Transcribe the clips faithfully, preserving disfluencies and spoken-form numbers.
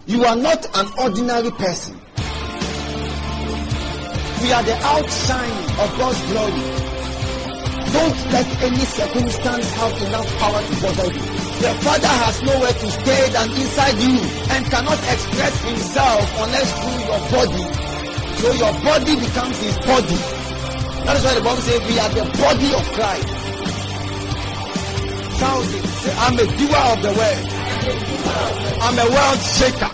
You are not an ordinary person. We are the outshine of God's glory. Don't let any circumstance have enough power to bother you. The Father has nowhere to stay than inside you and cannot express himself unless through your body. So your body becomes his body. That is why the Bible says we are the body of Christ. Sound it. Say, I'm a doer of the word. I'm a world shaker.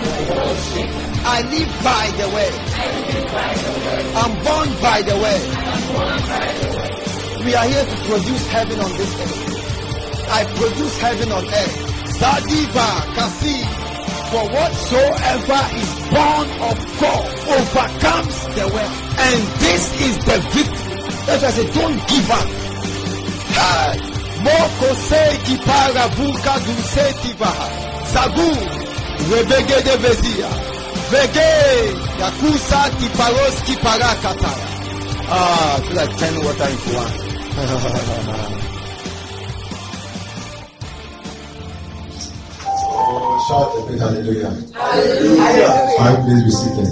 I live by the word. I'm born by the word. We are here to produce heaven on this earth. I produce heaven on earth. Zadiva Kasi. For whatsoever is born of God overcomes the world. And this is the victory. That's why I say, don't give up. Hey. Moko seiki para buka du seti baha. Sagu. Rebege de vezia. Vege. Yakusa ki paroski parakataya. Ah, I feel like ten water into one. Oh, shout a big hallelujah. Hallelujah. Five, please be seated.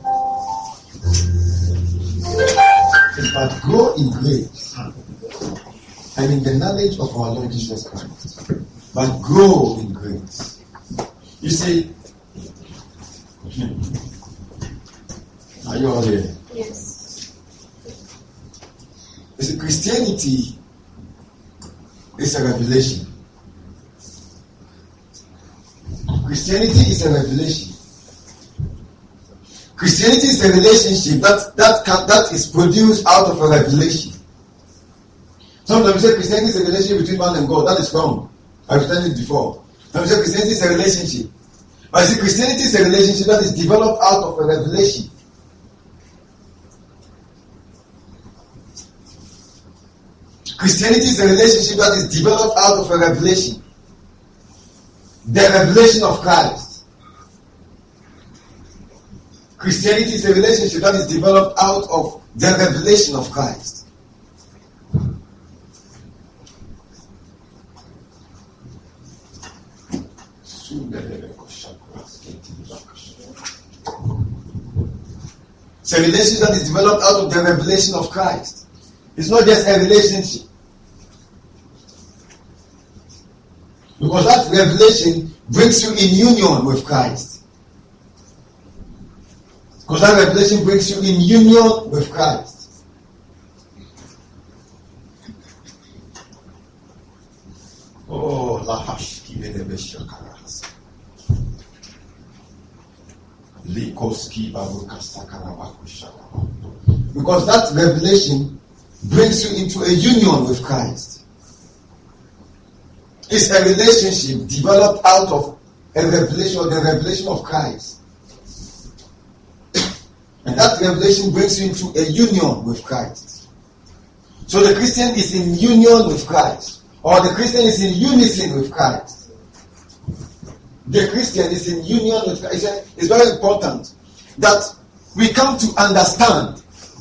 But grow in grace and in the knowledge of our Lord Jesus Christ. But grow in grace. You see, are you all here? Yes. You see, Christianity is a revelation. Christianity is a revelation. Christianity is a relationship that that can, that is produced out of a revelation. Sometimes we say Christianity is a relationship between man and God. That is wrong. I've explained it before. Sometimes we say Christianity is a relationship. But I see Christianity is a relationship that is developed out of a revelation. Christianity is a relationship that is developed out of a revelation. The revelation of Christ. Christianity is a relationship that is developed out of the revelation of Christ. It's a relationship that is developed out of the revelation of Christ. It's not just a relationship. Because that revelation brings you in union with Christ. Because that revelation brings you in union with Christ. Oh, Lahashki Vedebeshakarahas. Likoski Babukastakarabakushaka. Because that revelation brings you into a union with Christ. It's a relationship developed out of a revelation or the revelation of Christ. And that revelation brings you into a union with Christ. So the Christian is in union with Christ. Or the Christian is in unison with Christ. The Christian is in union with Christ. It's very important that we come to understand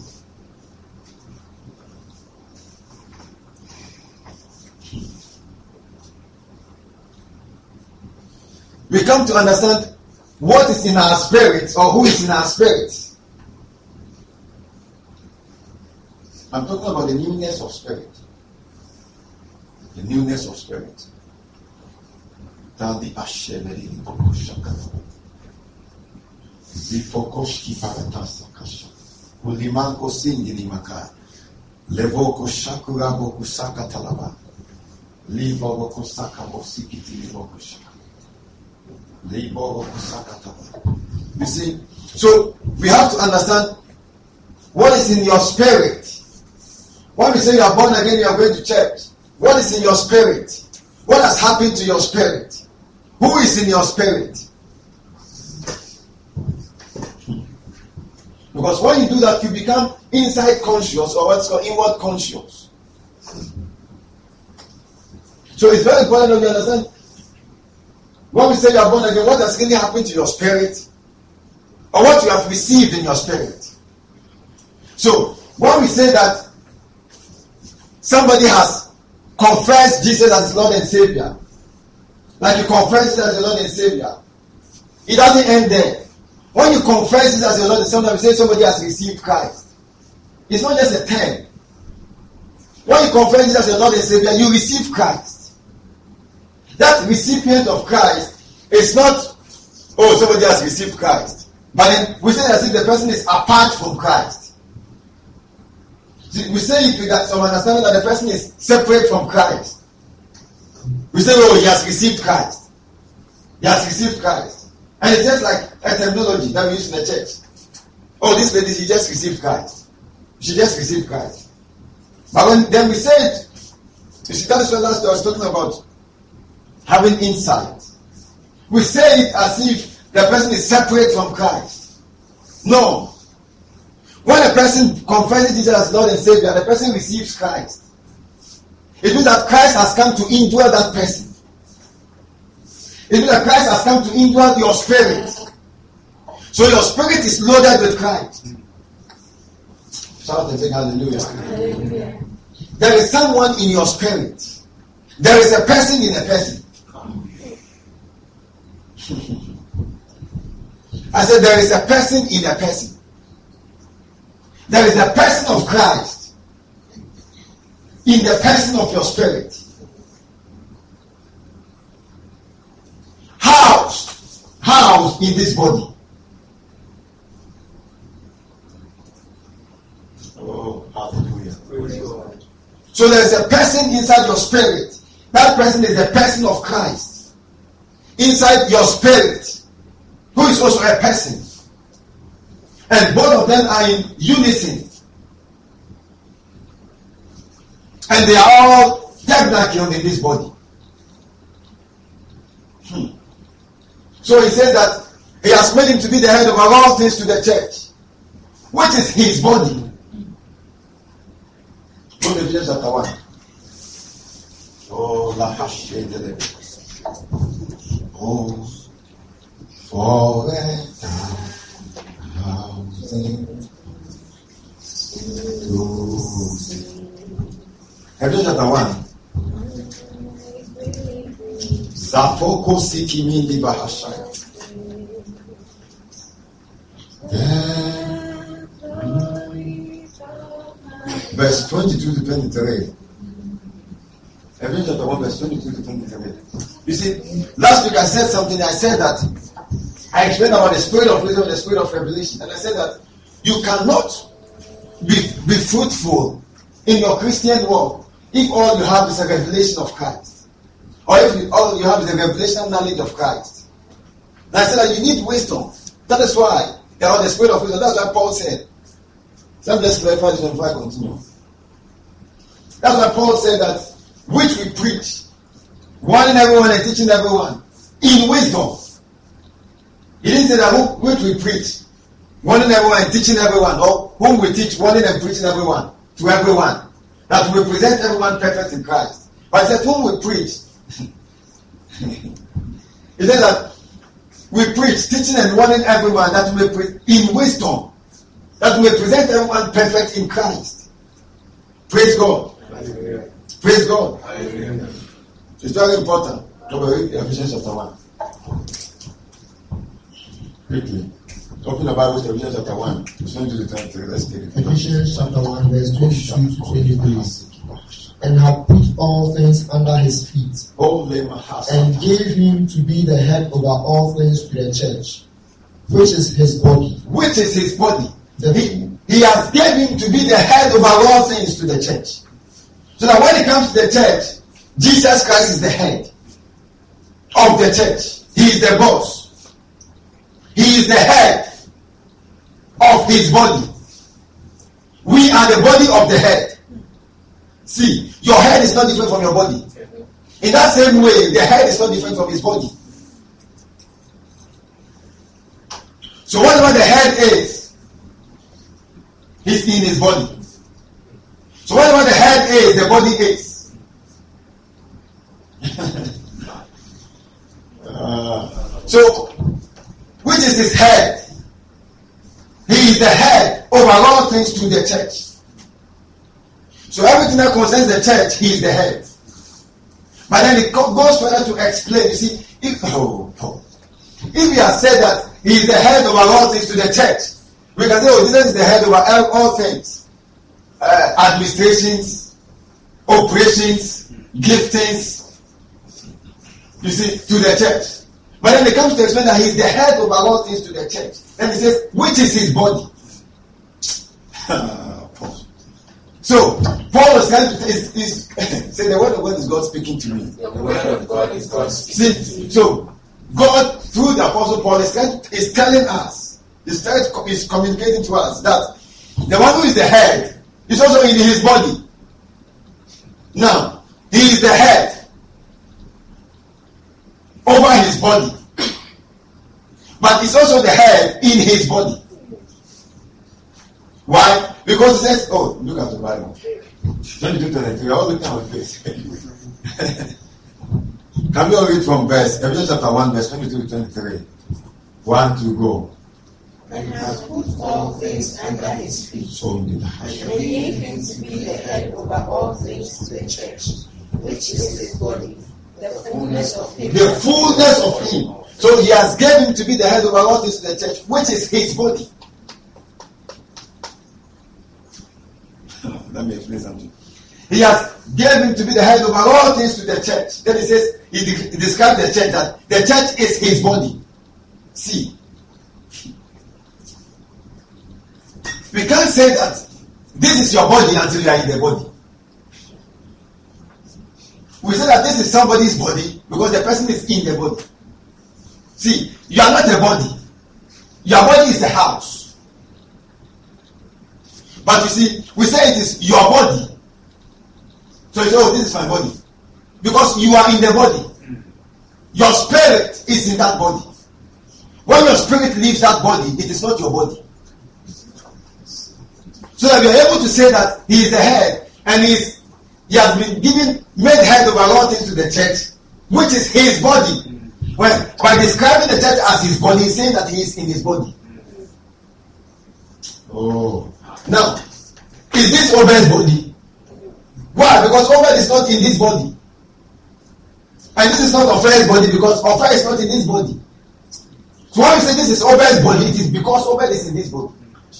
we come to understand what is in our spirit or who is in our spirit. I'm talking about the newness of spirit. The newness of spirit. Tadi asheveri bokushaka. Zifokoshki paratasa kasha. Ulimanko singili maka. Levoko shakura bokusaka talaba. Libo bokusaka bosikiti bokushaka. You see, so we have to understand what is in your spirit. When we say you are born again, you are going to church. What is in your spirit? What has happened to your spirit? Who is in your spirit? Because when you do that, you become inside conscious or what's called inward conscious. So it's very important that you understand. When we say you are born again, what has really happened to your spirit? Or what you have received in your spirit? So, when we say that somebody has confessed Jesus as Lord and Savior, like you confess Jesus as the Lord and Savior, It doesn't end there. When you confess this as your Lord, sometimes you say somebody has received Christ. It's not just a term. When you confess this as your Lord and Savior, you receive Christ. That recipient of Christ is not, oh, somebody has received Christ. But then we say as if the person is apart from Christ. We say it with that, some understanding that the person is separate from Christ. We say, oh, he has received Christ. He has received Christ. And it's just like a terminology that we use in the church. Oh, this lady, she just received Christ. She just received Christ. But when then we say it, you see, that is what last I was talking about having insight. We say it as if the person is separate from Christ. No. When a person confesses Jesus as Lord and Savior, the person receives Christ. It means that Christ has come to indwell that person. It means that Christ has come to indwell your spirit. So your spirit is loaded with Christ. Shout and say hallelujah. Hallelujah. There is someone in your spirit. There is a person in a person. I said there is a person in a person. There is a person of Christ in the person of your spirit. Housed, housed in this body. Oh, hallelujah. So there is a person inside your spirit. That person is the person of Christ. Inside your spirit, who is also a person. And both of them are in unison. And they are all tabernacled in this body. Hmm. So he says that he has made him to be the head of all things to the church, which is his body. Go to Ephesians chapter one. Oh, la hashe. Oh, for a thousand Ephesians chapter one. Zafoko sikimindi bahashaya. Verse twenty-two to twenty-three. Ephesians chapter one, verse twenty-two to twenty-three. You see, last week I said something. I said that I explained about the spirit of wisdom and the spirit of revelation. And I said that you cannot be, be fruitful in your Christian walk if all you have is a revelation of Christ. Or if you, all you have is a revelation knowledge of Christ. And I said that you need wisdom. That is why there was the spirit of wisdom. That's what Paul said. Let me just clarify this before I continue. That's why Paul said that which we preach, warning everyone and teaching everyone in wisdom. He didn't say that who, which we preach, warning everyone and teaching everyone, or whom we teach, warning and preaching everyone, to everyone. That we present everyone perfect in Christ. But he said whom we preach. He said that we preach, teaching and warning everyone that we preach in wisdom. That we present everyone perfect in Christ. Praise God. Hallelujah. Praise God. Hallelujah. It's very important. Ephesians chapter one. Quickly. Open the Bible to Ephesians chapter one. Let's take it. Ephesians chapter one, verse twenty-two to twenty-three. And have put all things under his feet, and gave him to be the head over all things to the church, which is his body. Which is his body. He, he has given him to be the head over all things to the church. So that when it comes to the church, Jesus Christ is the head of the church. He is the boss. He is the head of his body. We are the body of the head. See, your head is not different from your body. In that same way, the head is not different from his body. So whatever the head is, he's in his body. So whatever the head is, the body is. uh, so, which is his head? He is the head over all things to the church. So everything that concerns the church, he is the head. But then it goes further to explain. You see, if, oh, oh. if we have said that he is the head over all things to the church, we can say, oh, Jesus is the head over all things. Uh, administrations, operations, giftings, you see, to the church. But then it comes to explain that he is the head over all things to the church. And he says, which is his body? So, Paul is trying to is, is say the word of God is God speaking to me. The word of God is God speaking to me. So, God through the Apostle Paul is, is telling us, is, trying to, is communicating to us that the one who is the head is also in his body. Now, he is the head over his body, but he's also the head in his body. Why? Because it says, oh, look at the Bible. twenty-two twenty-three, all looking at my face. Can we all read from verse, Ephesians chapter one, verse twenty-two to twenty-three? One, two, go. And has put all things under his feet, So did I. and gave him to be the head over all things to the church, which is his body, the fullness of him. The fullness of him. So he has given him to be the head over all things to the church, which is his body. Let me explain something. He has given him to be the head over all things to the church. Then he says, he, de- he described the church that the church is his body. See, we can't say that this is your body until you are in the body. We say that this is somebody's body because the person is in the body. See, you are not a body. Your body is a house. But you see, we say it is your body. So you say, oh, this is my body. Because you are in the body. Your spirit is in that body. When your spirit leaves that body, it is not your body. So that we are able to say that he is the head and he, is, he has been given, made head over all things to the church, which is his body. When, by describing the church as his body, he's saying that he is in his body. Oh. Now, is this Obed's body? Why? Because Obed is not in this body. And this is not Ofra's body because Ofra is not in this body. So when you say this is Obed's body, it is because Obed is in this body.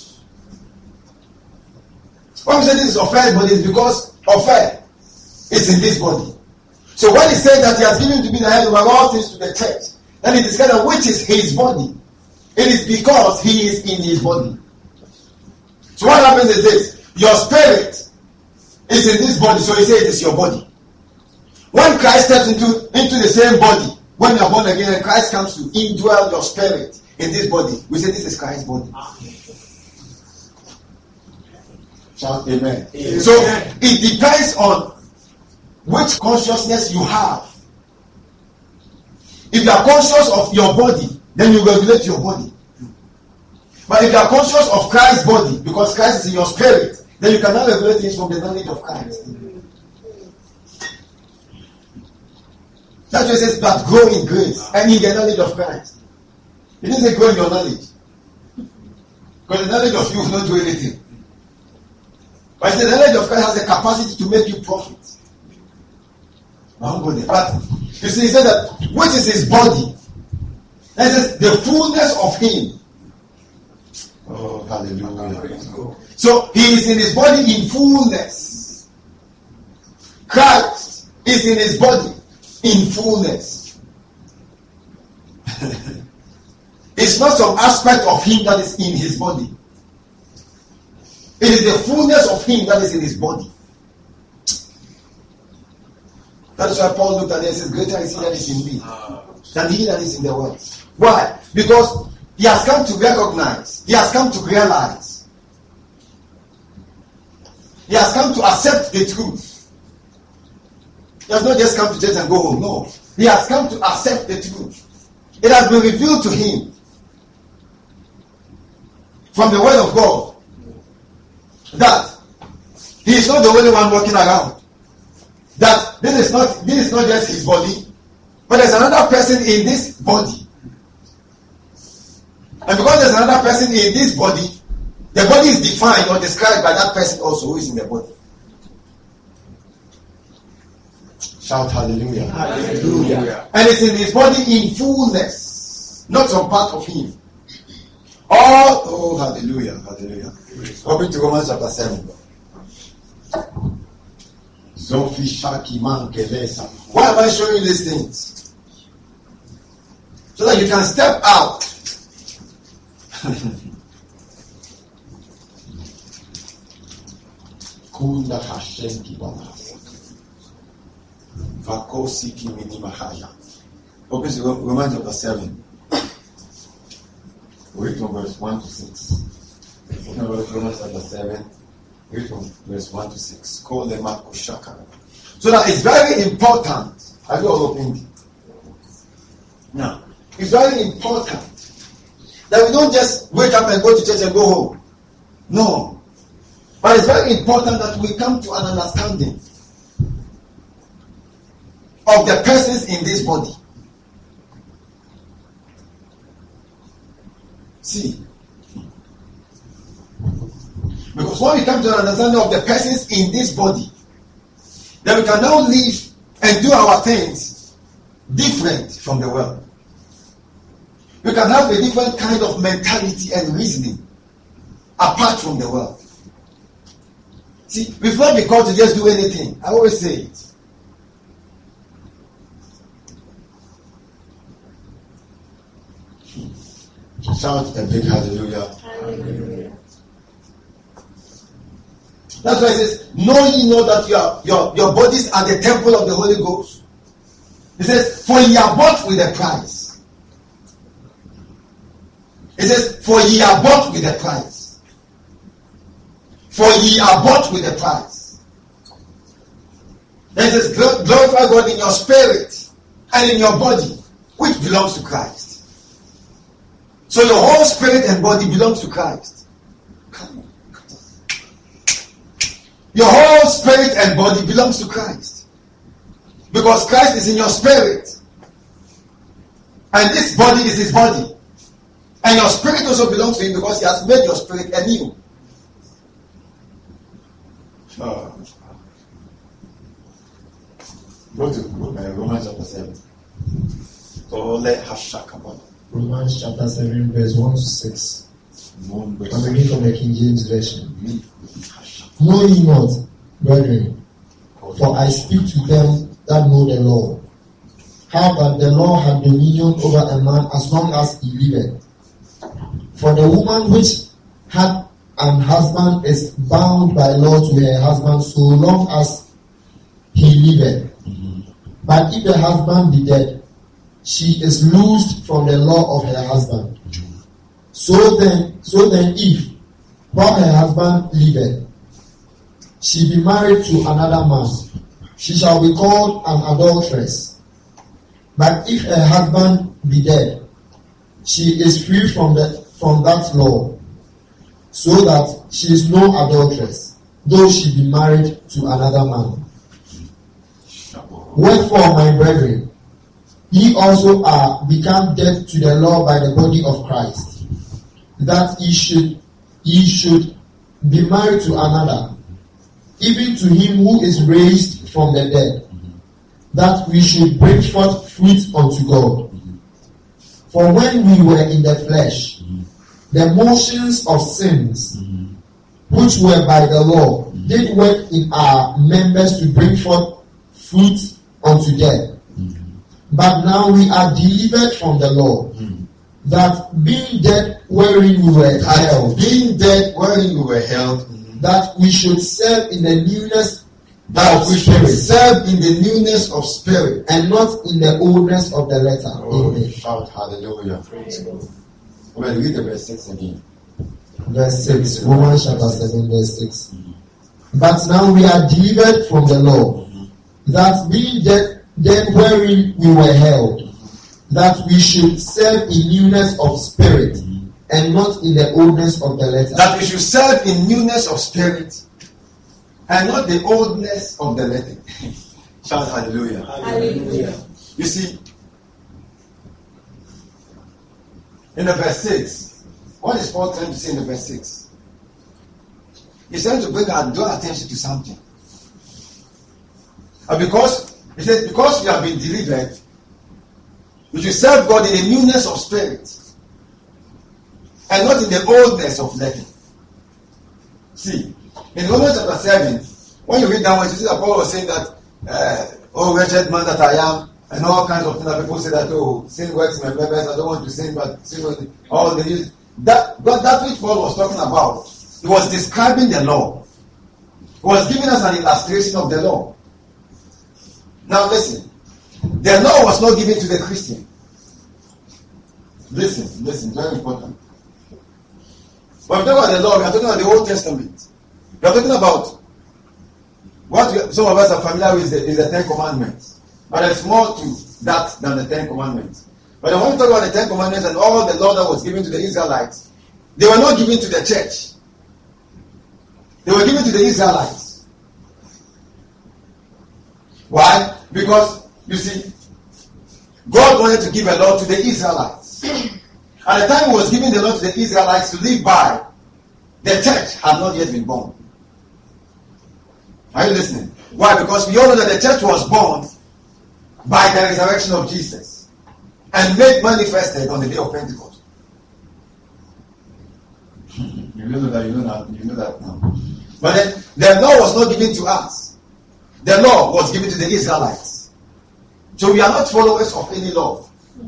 When we say this is Ofra's body, it is because Ofra is in this body. So when he says that he has given to be the head over all things to the church, then it is kind of which is his body. It is because he is in his body. So what happens is this: your spirit is in this body, so he says it is your body. When Christ steps into, into the same body, when you are born again and Christ comes to indwell your spirit in this body, we say this is Christ's body. Shout amen. Amen. So it depends on which consciousness you have. If you are conscious of your body, then you regulate your body. But if you are conscious of Christ's body, because Christ is in your spirit, then you cannot regulate things from the knowledge of Christ. That's why it says, but grow in grace and in the knowledge of Christ. It didn't say grow in your knowledge. Because the knowledge of you will not do anything. But the knowledge of Christ has the capacity to make you profit. But you see, he said that which is his body. And it says the fullness of him. Oh, hallelujah. So he is in his body in fullness. Christ is in his body in fullness. It's not some aspect of him that is in his body. It is the fullness of him that is in his body. That is why Paul looked at it and said, greater is he that is in me than he that is in the world. Why? Because he has come to recognize, he has come to realize, he has come to accept the truth. He has not just come to church and go home. No. He has come to accept the truth. It has been revealed to him from the word of God that he is not the only one walking around. That this is not this is not just his body, but there's another person in this body. And because there's another person in this body, the body is defined or described by that person also who is in the body. Shout hallelujah. Hallelujah. And it's in his body in fullness. not some part of him. All, oh, hallelujah, hallelujah. Open to Romans chapter seven. Why am I showing you these things? So that you can step out. Kunda Hashem Kibalas. Vakosiki Minimahaya. Open to Romans chapter seven. Read from verse one to six. Open Romans chapter seven. Read from verse one to six. Call them Kushaka. So that it's very important. Have you all opened it? Now, it's very important that we don't just wake up and go to church and go home. No. But it's very important that we come to an understanding of the persons in this body. See. Because when we come to an understanding of the persons in this body, then we can now live and do our things different from the world. We can have a different kind of mentality and reasoning apart from the world. See, we've not been called to just do anything. I always say it. Shout a big hallelujah. Hallelujah. That's why it says, know ye not that your, your, your bodies are the temple of the Holy Ghost. It says, for ye are bought with a price. It says, for ye are bought with a price. For ye are bought with a price. Then it says, glorify God in your spirit and in your body, which belongs to Christ. So your whole spirit and body belongs to Christ. Come on. Your whole spirit and body belongs to Christ. Because Christ is in your spirit. And this body is his body. And your spirit also belongs to him because he has made your spirit anew. Oh. Go to uh, Romans chapter seven. Romans chapter seven, verse one to six. I'm reading from the King James Version. Know ye not, brethren, for I speak to them that know the law, how that the law had dominion over a man as long as he liveth. For the woman which had an husband is bound by law to her husband so long as he liveth. Mm-hmm. But if the husband be dead, she is loosed from the law of her husband. So then, so then if, while her husband liveth, she be married to another man, she shall be called an adulteress. But if her husband be dead, she is free from the from that law, so that she is no adulteress, though she be married to another man. Wherefore, my brethren, ye also are become dead to the law by the body of Christ, that ye should ye should be married to another, even to him who is raised from the dead, that we should bring forth fruit unto God. For when we were in the flesh, the motions of sins, which were by the law, did work in our members to bring forth fruit unto death. But now we are delivered from the law, that being dead wherein we were held, being dead wherein we were held, that we should serve in the newness that we should serve in the newness of spirit, and not in the oldness of the letter. Oh, amen. Shout hallelujah. Well, read the verse six again. Verse six, Romans chapter seven, verse six. Mm-hmm. But now we are delivered from the law, mm-hmm. that being dead, dead wherein we were held, mm-hmm. that we should serve in newness of spirit, mm-hmm. and not in the oldness of the letter. That we should serve in newness of spirit, and not the oldness of the letter. Shout hallelujah. Hallelujah. You see, in the verse six, what is Paul trying to say in the verse six? He's trying to bring our draw attention to something. And because he says, because we have been delivered, We should serve God in the newness of spirit and not in the oldness of letter. See, in Romans chapter seven, when you read down, you see that Paul was saying that, uh, oh, wretched man that I am, and all kinds of things that people say that, oh, sin works in my members, I don't want to sin, but sin was all the use. That, but that which Paul was talking about, he was describing the law. He was giving us an illustration of the law. Now listen, the law was not given to the Christian. Listen, listen, very important. When we talk about the law, we are talking about the Old Testament. We are talking about what we, some of us are familiar with is the, is the Ten Commandments. But there's more to that than the Ten Commandments. But when we talk about the Ten Commandments and all the law that was given to the Israelites, they were not given to the church. They were given to the Israelites. Why? Because, you see, God wanted to give a law to the Israelites. At the time he was giving the law to the Israelites to live by, the church had not yet been born. Are you listening? Why? Because we all know that the church was born by the resurrection of Jesus and made manifested on the day of Pentecost. You know that, you know that, you know that now. But then, the law was not given to us. The law was given to the Israelites. So we are not followers of any law.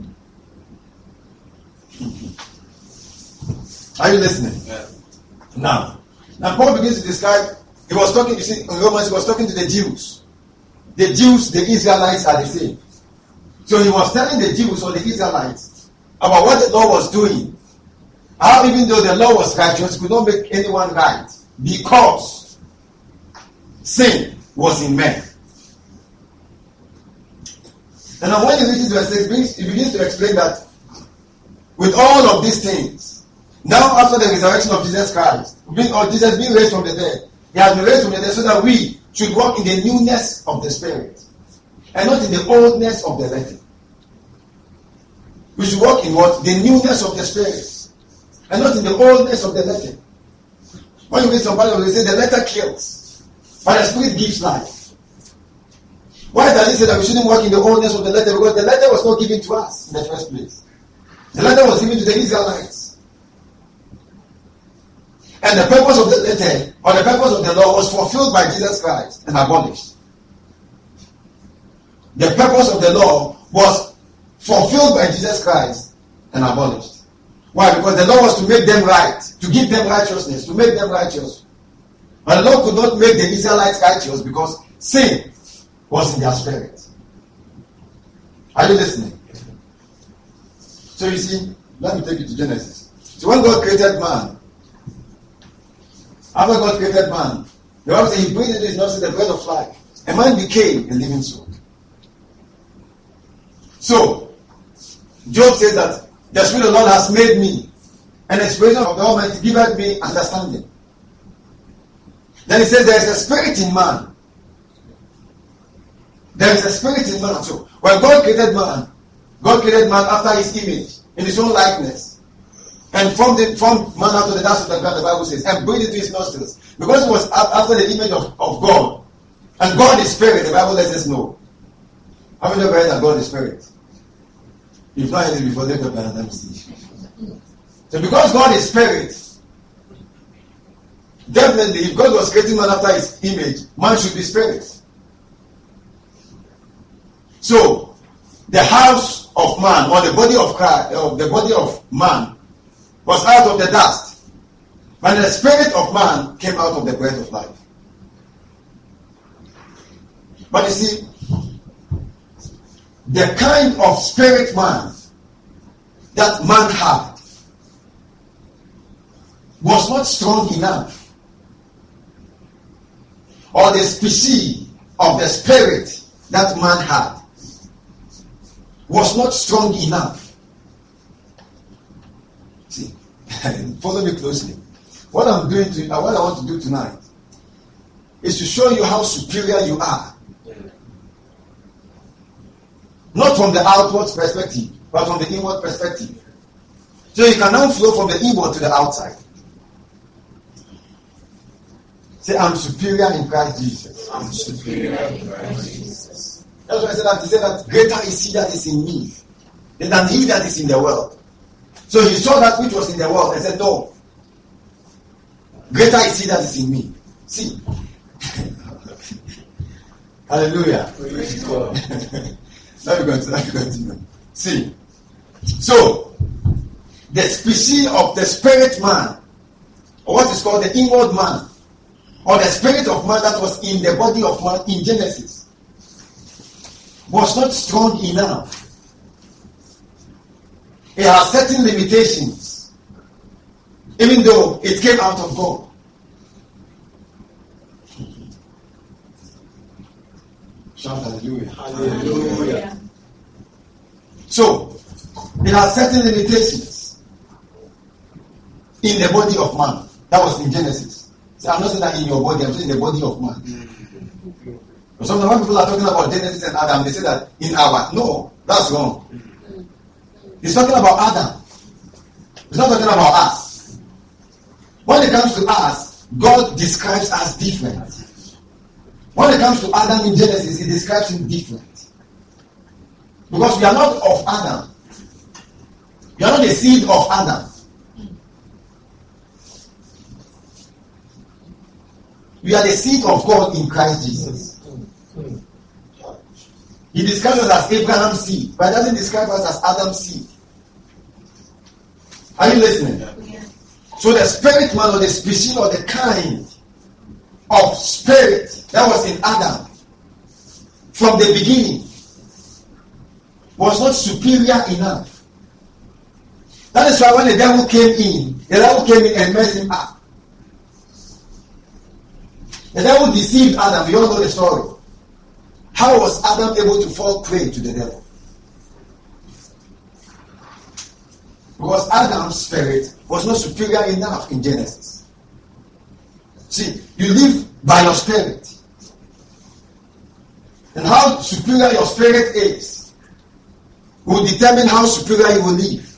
Are you listening? Yeah. Now, now Paul begins to describe, he was talking, you see, in Romans, he was talking to the Jews. The Jews, the Israelites are the same. So he was telling the Jews or the Israelites about what the law was doing. How even though the law was righteous, it could not make anyone right. Because sin was in men. And now when he reaches verse six, he begins to explain that with all of these things, now after the resurrection of Jesus Christ, or Jesus being raised from the dead, he has been raised from the dead so that we should walk in the newness of the Spirit and not in the oldness of the letter. We should walk in what? The newness of the Spirit and not in the oldness of the letter. When you read some Bible, they say the letter kills, but the Spirit gives life. Why does he say that we shouldn't walk in the oldness of the letter? Because the letter was not given to us in the first place. The letter was given to the Israelites. And the purpose of the letter, or the purpose of the law, was fulfilled by Jesus Christ and abolished. The purpose of the law was fulfilled by Jesus Christ and abolished. Why? Because the law was to make them right, to give them righteousness, to make them righteous. But the law could not make the Israelites righteous because sin was in their spirit. Are you listening? So you see, let me take you to Genesis. So when God created man, after God created man, the Bible says he breathed into his nostrils the breath of life. And man became a living soul. So, Job says that the Spirit of the Lord has made me an expression of the Almighty, giveth me understanding. Then he says there is a spirit in man. There is a spirit in man. So, when God created man, God created man after his image, in his own likeness, and formed, it, formed man out of the dust of the ground, the Bible says, and breathed into his nostrils. Because it was after the image of, of God, and God is spirit, the Bible lets us know. How many of you heard that God is spirit? If not heard it before, let me see. So because God is spirit, definitely, if God was creating man after his image, man should be spirit. So, the house of man, or the body of Christ, or the body of man, was out of the dust. And the spirit of man came out of the breath of life. But you see, the kind of spirit man that man had was not strong enough. Or the species of the spirit that man had was not strong enough. See, follow me closely. What I'm doing to uh, what I want to do tonight is to show you how superior you are. Not from the outward perspective, but from the inward perspective. So you can now flow from the inward to the outside. Say, I'm superior in Christ Jesus. I'm superior in Christ Jesus. That's why I said that. He said that greater is he that is in me than he that is in the world. So he saw that which was in the world and said, no, greater is he that is in me. See. Hallelujah. Let me continue. Let me continue. See. So, the species of the spirit man, or what is called the inward man, or the spirit of man that was in the body of man in Genesis, was not strong enough. It has certain limitations, even though it came out of God. Shout hallelujah. Hallelujah. So, it has certain limitations in the body of man. That was in Genesis. So I'm not saying that in your body, I'm saying in the body of man. Mm-hmm. Sometimes when people are talking about Genesis and Adam, they say that in our. No, that's wrong. Mm-hmm. He's talking about Adam. He's not talking about us. When it comes to us, God describes us different. When it comes to Adam in Genesis, he describes him different. Because we are not of Adam. We are not the seed of Adam. We are the seed of God in Christ Jesus. He describes us as Abraham's seed, but he doesn't describe us as Adam's seed. Are you listening? Yeah. So the spirit man or the species or the kind of spirit that was in Adam from the beginning was not superior enough. That is why when the devil came in, the devil came in and messed him up. The devil deceived Adam. We all know the story. How was Adam able to fall prey to the devil? Because Adam's spirit was not superior enough in Genesis. See, you live by your spirit. And how superior your spirit is will determine how superior you will live.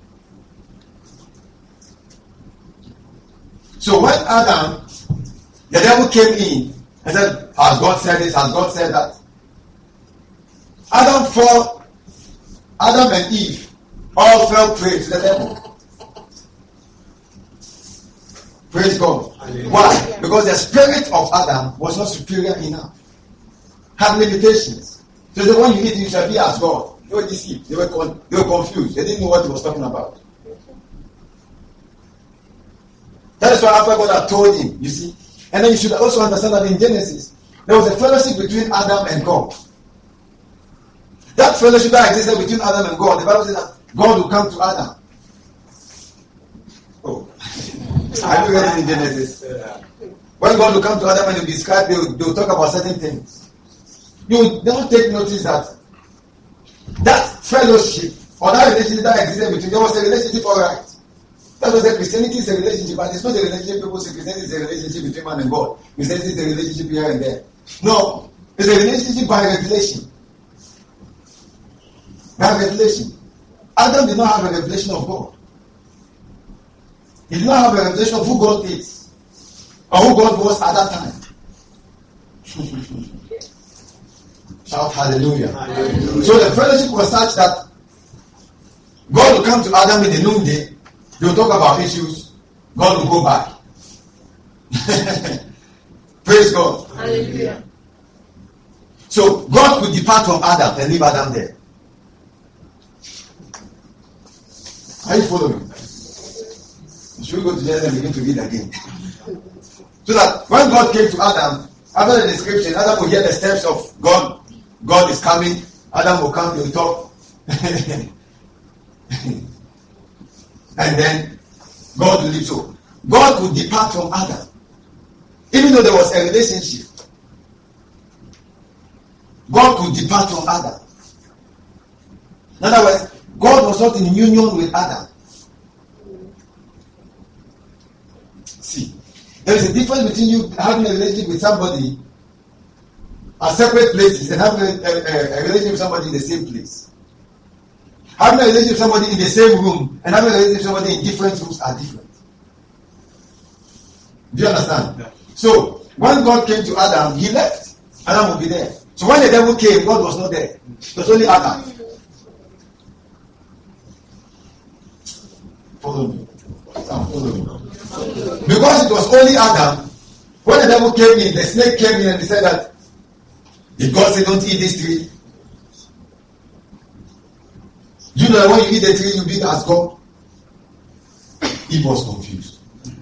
So when Adam, the devil came in and said, has God said this? Has God said that? Adam fell, Adam and Eve all fell prey to the devil. Praise God. Hallelujah. Why? Because the spirit of Adam was not superior enough. Had limitations. So the one you eat, you shall be as God. They were deceived. They were, con- they were confused. They didn't know what he was talking about. That is why after God had told him, you see. And then you should also understand that in Genesis, there was a fellowship between Adam and God. That fellowship that existed between Adam and God, the Bible says that God will come to Adam. Oh. Have you read it in Genesis? When God will come to Adam and he will describe, they will, they will talk about certain things. You don't take notice that that fellowship or that relationship that existed between, there was a relationship, alright. That was a Christianity is a relationship, but it's not a relationship. People say Christianity is a relationship between man and God. Christianity is a relationship here and there. No, it's a relationship by revelation. By revelation. Adam did not have a revelation of God. He did not have a revelation of who God is or who God was at that time. Shout hallelujah. Hallelujah. So the fellowship was such that God will come to Adam in the noonday. They will talk about issues. God will go back. Praise God. Hallelujah. So God could depart from Adam and leave Adam there. Are you following? Should we go to Genesis and begin to read again? So that when God came to Adam, after the description, Adam will hear the steps of God. God is coming. Adam will come, he will talk. And then God will leave. So God would depart from Adam. Even though there was a relationship, God could depart from Adam. In other words, God was not in union with Adam. See, there is a difference between you having a relationship with somebody at separate places and having a, a, a relationship with somebody in the same place. Having a relationship with somebody in the same room and having a relationship with somebody in different rooms are different. Do you understand? Yeah. So, when God came to Adam, he left. Adam will be there. So when the devil came, God was not there. It was only Adam. Follow me. Follow me. Because it was only Adam. When the devil came in, the snake came in and he said that if God said don't eat this tree, you know that when you eat the tree, you be as God. He was confused.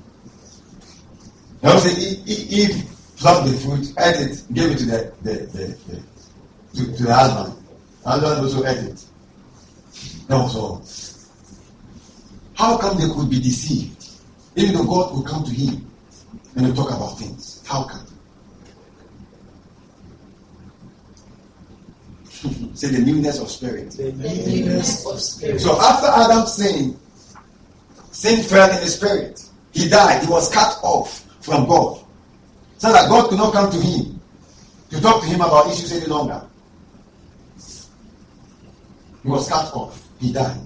Now say Eve plucked the fruit, ate it, gave it to the, the, the, the to, to the husband. The husband also ate it. That was all. How come they could be deceived? Even though God would come to him and he'll talk about things. How come? Say the newness of spirit. The newness of spirit. So after Adam sinned, sin fell in the spirit. He died. He was cut off from God. So that God could not come to him to talk to him about issues any longer. He was cut off. He died.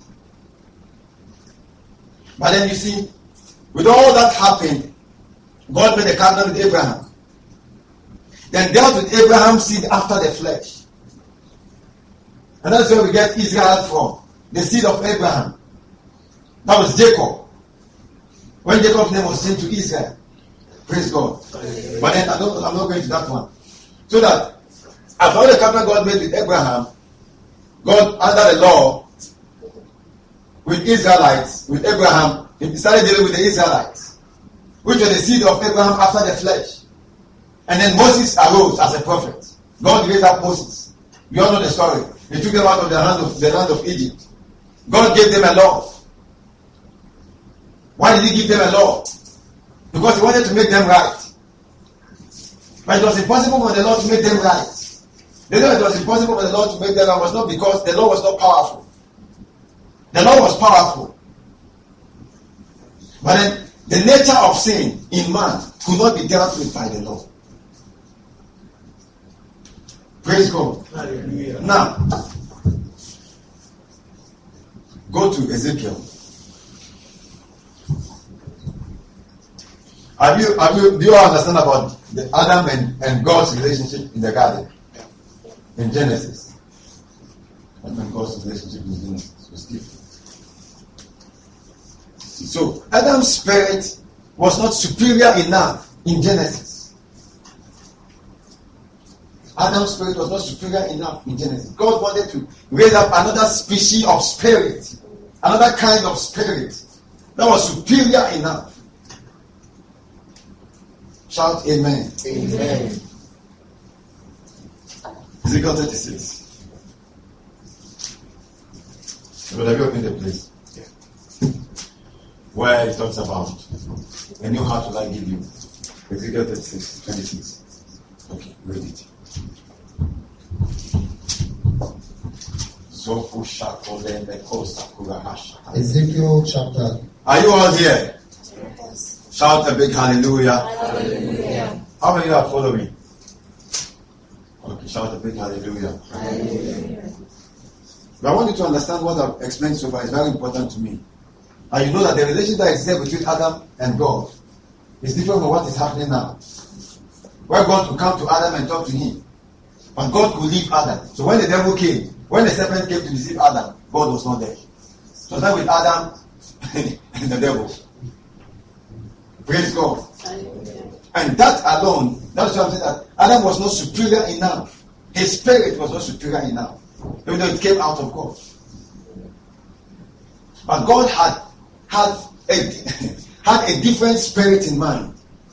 But then you see, with all that happened, God made a covenant with Abraham. Then dealt with Abraham's seed after the flesh. And that's where we get Israel from. The seed of Abraham. That was Jacob. When Jacob's name was changed to Israel. Praise God. Amen. But then I don't, I'm not going to that one. So that after all the covenant God made with Abraham, God under the law with Israelites, with Abraham, he started dealing with the Israelites, which were the seed of Abraham after the flesh. And then Moses arose as a prophet. God raised up Moses. We all know the story. He took them out of the land of the land of Egypt. God gave them a law. Why did he give them a law? Because he wanted to make them right. But it was impossible for the Lord to make them right. The reason it was impossible for the Lord to make them right was not because the law was not powerful. The law was powerful. But then the nature of sin in man could not be dealt with by the law. Praise God. Hallelujah. Now, go to Ezekiel. Have you, have you, do you all understand about the Adam and, and God's relationship in the garden? In Genesis. Adam and God's relationship in Genesis was different. So, Adam's spirit was not superior enough in Genesis. Adam's spirit was not superior enough in Genesis. God wanted to raise up another species of spirit, another kind of spirit that was superior enough. Shout amen. Amen. Ezekiel thirty-six. But have you opened the place? Yeah. Where it talks about a new heart will I give you. Ezekiel thirty-six, twenty-six. Okay, read it. Ezekiel chapter. Are you all here? Yes. Shout a big hallelujah. Hallelujah. How many are following? Okay, shout a big hallelujah. Hallelujah. But I want you to understand what I've explained so far is very important to me. And you know that the relationship that exists between Adam and God is different from what is happening now. Where God could come to Adam and talk to him. But God could leave Adam. So when the devil came, when the serpent came to deceive Adam, God was not there. So that with Adam and the devil. Praise God. And that alone, that's why I'm saying that Adam was not superior enough. His spirit was not superior enough. Even though it came out of God. But God had had a, had a different spirit in mind.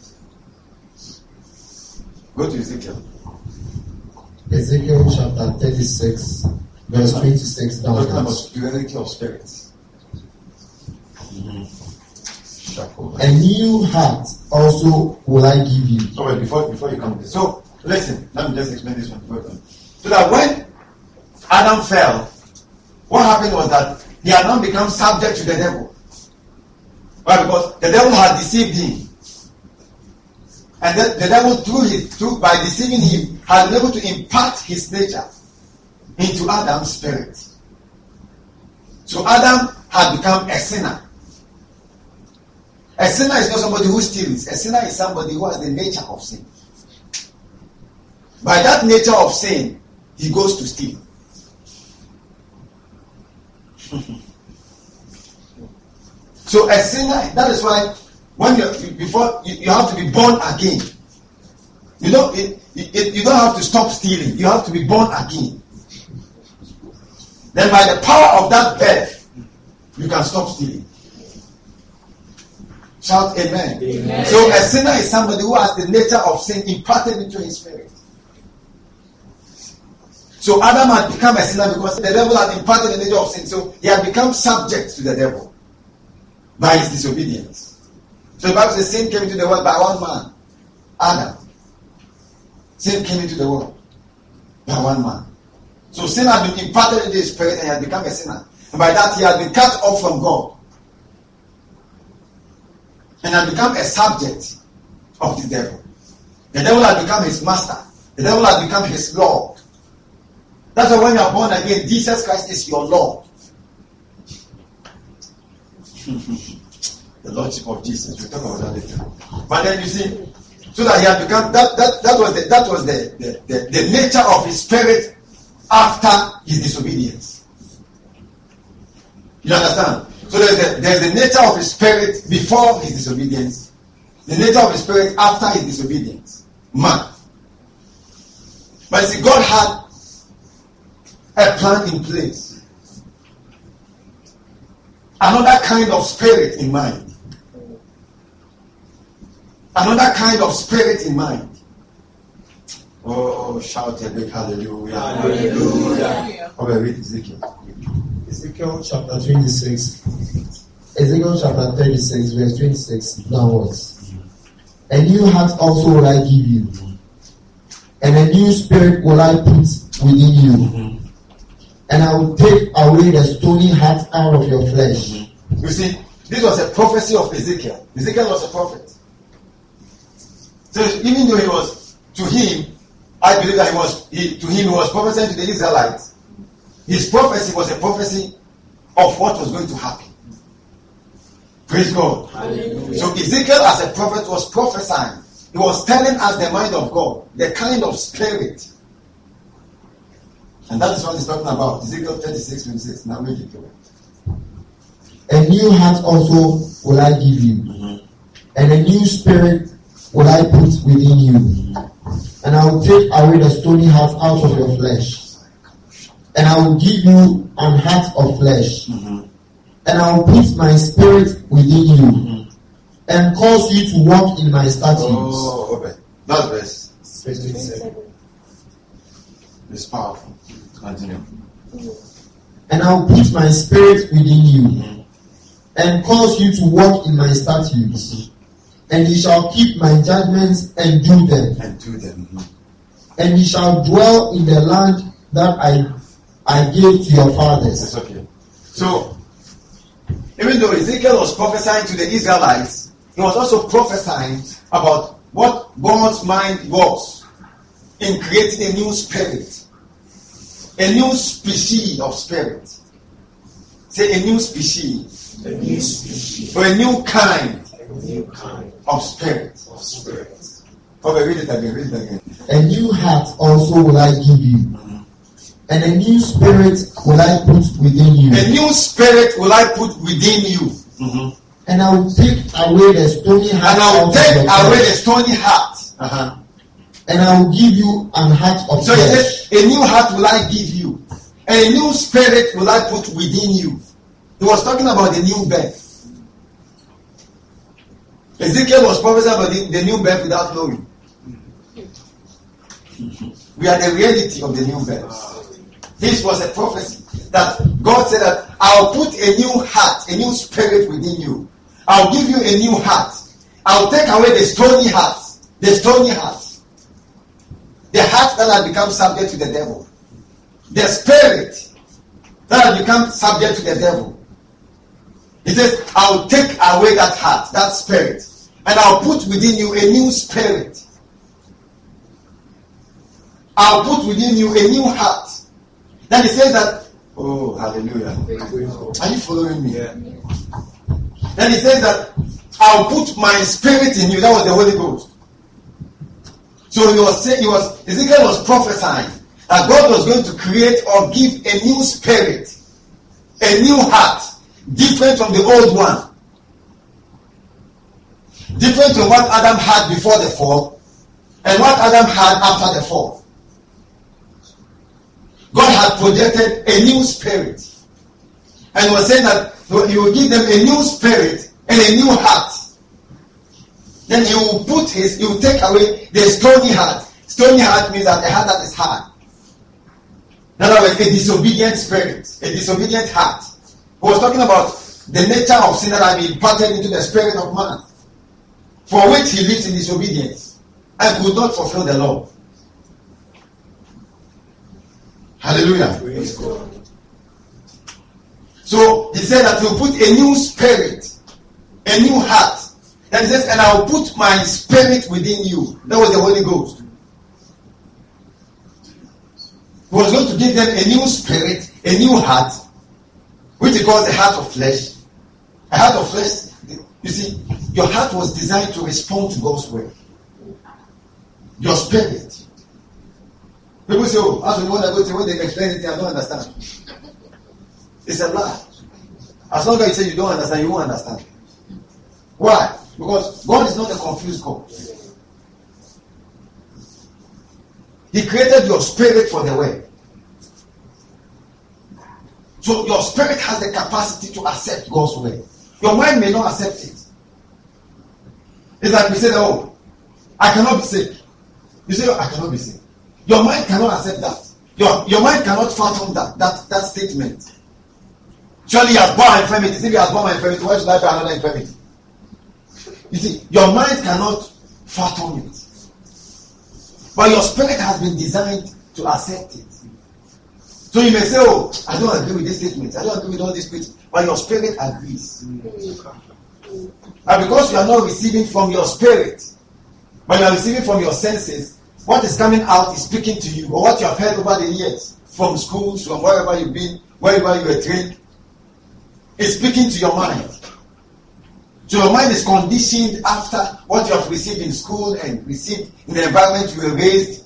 Go to Ezekiel. Ezekiel chapter thirty-six, verse twenty-six downwards. Talking about superiority of spirits. Mm-hmm. A new heart also will I give you. So wait, before before you come to this. So listen, let me just explain this one before you come. So that when Adam fell, what happened was that he had now become subject to the devil. Why? Because the devil had deceived him. And the, the devil, through his, through, by deceiving him, had been able to impart his nature into Adam's spirit. So Adam had become a sinner. A sinner is not somebody who steals. A sinner is somebody who has the nature of sin. By that nature of sin, he goes to steal. So So a sinner, that is why when you before you, you have to be born again. You don't it, it, you don't have to stop stealing. You have to be born again. Then by the power of that birth, you can stop stealing. Shout amen. Amen. So a sinner is somebody who has the nature of sin imparted into his spirit. So Adam had become a sinner because the devil had imparted the nature of sin. So he had become subject to the devil by his disobedience. So the Bible says sin came into the world by one man, Adam. Sin came into the world by one man. So sin had been imparted into his spirit and he had become a sinner. And by that he had been cut off from God. And had become a subject of the devil. The devil had become his master. The devil had become his Lord. That's why when you are born again, Jesus Christ is your Lord. The Lordship of Jesus. We'll talk about that later. But then you see, so that he had become that that, that was the that was the, the, the, the nature of his spirit after his disobedience. You understand? So there's the, there's the nature of his spirit before his disobedience, the nature of his spirit after his disobedience. Man. But you see, God had a plan in place. Another kind of spirit in mind. Another kind of spirit in mind. Oh, shout a big hallelujah. Hallelujah. Okay, read Ezekiel. Ezekiel chapter twenty-six. Ezekiel chapter thirty-six, verse twenty-six downwards. A new heart also will I give you, and a new spirit will I put within you. Mm-hmm. And I will take away the stony heart out of your flesh. Mm-hmm. You see, this was a prophecy of Ezekiel. Ezekiel was a prophet. So even though he was, to him, I believe that he was, he, to him he was prophesying to the Israelites. His prophecy was a prophecy of what was going to happen. Praise God. Hallelujah. So Ezekiel as a prophet was prophesying. He was telling us the mind of God, the kind of spirit. And that is what he's talking about. Ezekiel thirty-six, twenty-six. Now read it. A new heart also will I give you, mm-hmm. and a new spirit will I put within you. Mm-hmm. And I will take away the stony heart out of your flesh. And I will give you an heart of flesh. Mm-hmm. And I will put my spirit within you. Mm-hmm. And cause you to walk in my statutes. Oh, okay. That's verse. Verse twenty-seven. It's powerful. Continue. And I will put my spirit within you. Mm-hmm. And cause you to walk in my statutes. Mm-hmm. And ye shall keep my judgments and do them. And do them. Mm-hmm. And ye shall dwell in the land that I I gave to your fathers. That's okay. So, even though Ezekiel was prophesying to the Israelites, he was also prophesying about what God's mind was in creating a new spirit. A new species of spirit. Say a new species. A new species. Or a new kind. A new kind of spirit. Of spirit. Okay, read it again, read it again. A new heart also will I give you. Mm-hmm. And a new spirit will I put within you. A new spirit will I put within you. Mm-hmm. And I will take away the stony heart. And I will take away the stony heart. Uh-huh. And I will give you an heart of so flesh. So he says, a new heart will I give you. And a new spirit will I put within you. He was talking about the new birth. Ezekiel was prophesying about the, the new birth without knowing. We are the reality of the new birth. This was a prophecy that God said that I'll put a new heart, a new spirit within you. I'll give you a new heart. I'll take away the stony heart. The stony heart. The heart that has become subject to the devil. The spirit that has become subject to the devil. He says, I'll take away that heart, that spirit, and I'll put within you a new spirit. I'll put within you a new heart. Then he says that, oh, hallelujah. Are you following me? Yeah. Then he says that, I'll put my spirit in you. That was the Holy Ghost. So he was saying, he was, Ezekiel was prophesying that God was going to create or give a new spirit, a new heart, different from the old one. Different from what Adam had before the fall and what Adam had after the fall. God had projected a new spirit and was saying that he will give them a new spirit and a new heart. Then he will put his, he will take away the stony heart. Stony heart means that a heart that is hard. In other words, a disobedient spirit, a disobedient heart. He was talking about the nature of sin that had been imparted into the spirit of man, for which he lives in disobedience and could not fulfill the law. Hallelujah. Praise God. So he said that he will put a new spirit, a new heart. And he says, and I will put my spirit within you. That was the Holy Ghost. He was going to give them a new spirit, a new heart, which he calls a heart of flesh. A heart of flesh. You see, your heart was designed to respond to God's word. Your spirit. People say, oh, as we want to go to when they explain it, I don't understand. It's a lie. As long as you say you don't understand, you won't understand. Why? Because God is not a confused God. He created your spirit for the word. So your spirit has the capacity to accept God's word. Your mind may not accept it. It's like we say, oh, I cannot be sick. You say, oh, I cannot be sick. Your mind cannot accept that. Your, your mind cannot fathom that, that, that statement. Surely he has borne infirmity. If he has borne my infirmity, why should I bear another infirmity? You see, your mind cannot fathom it. But your spirit has been designed to accept it. So you may say, oh, I don't agree with this statement. I don't agree with all these things. But your spirit agrees. And because you are not receiving from your spirit, but you are receiving from your senses, what is coming out is speaking to you, or what you have heard over the years, from schools, from wherever you've been, wherever you were trained, is speaking to your mind. So your mind is conditioned after what you have received in school and received in the environment you were raised.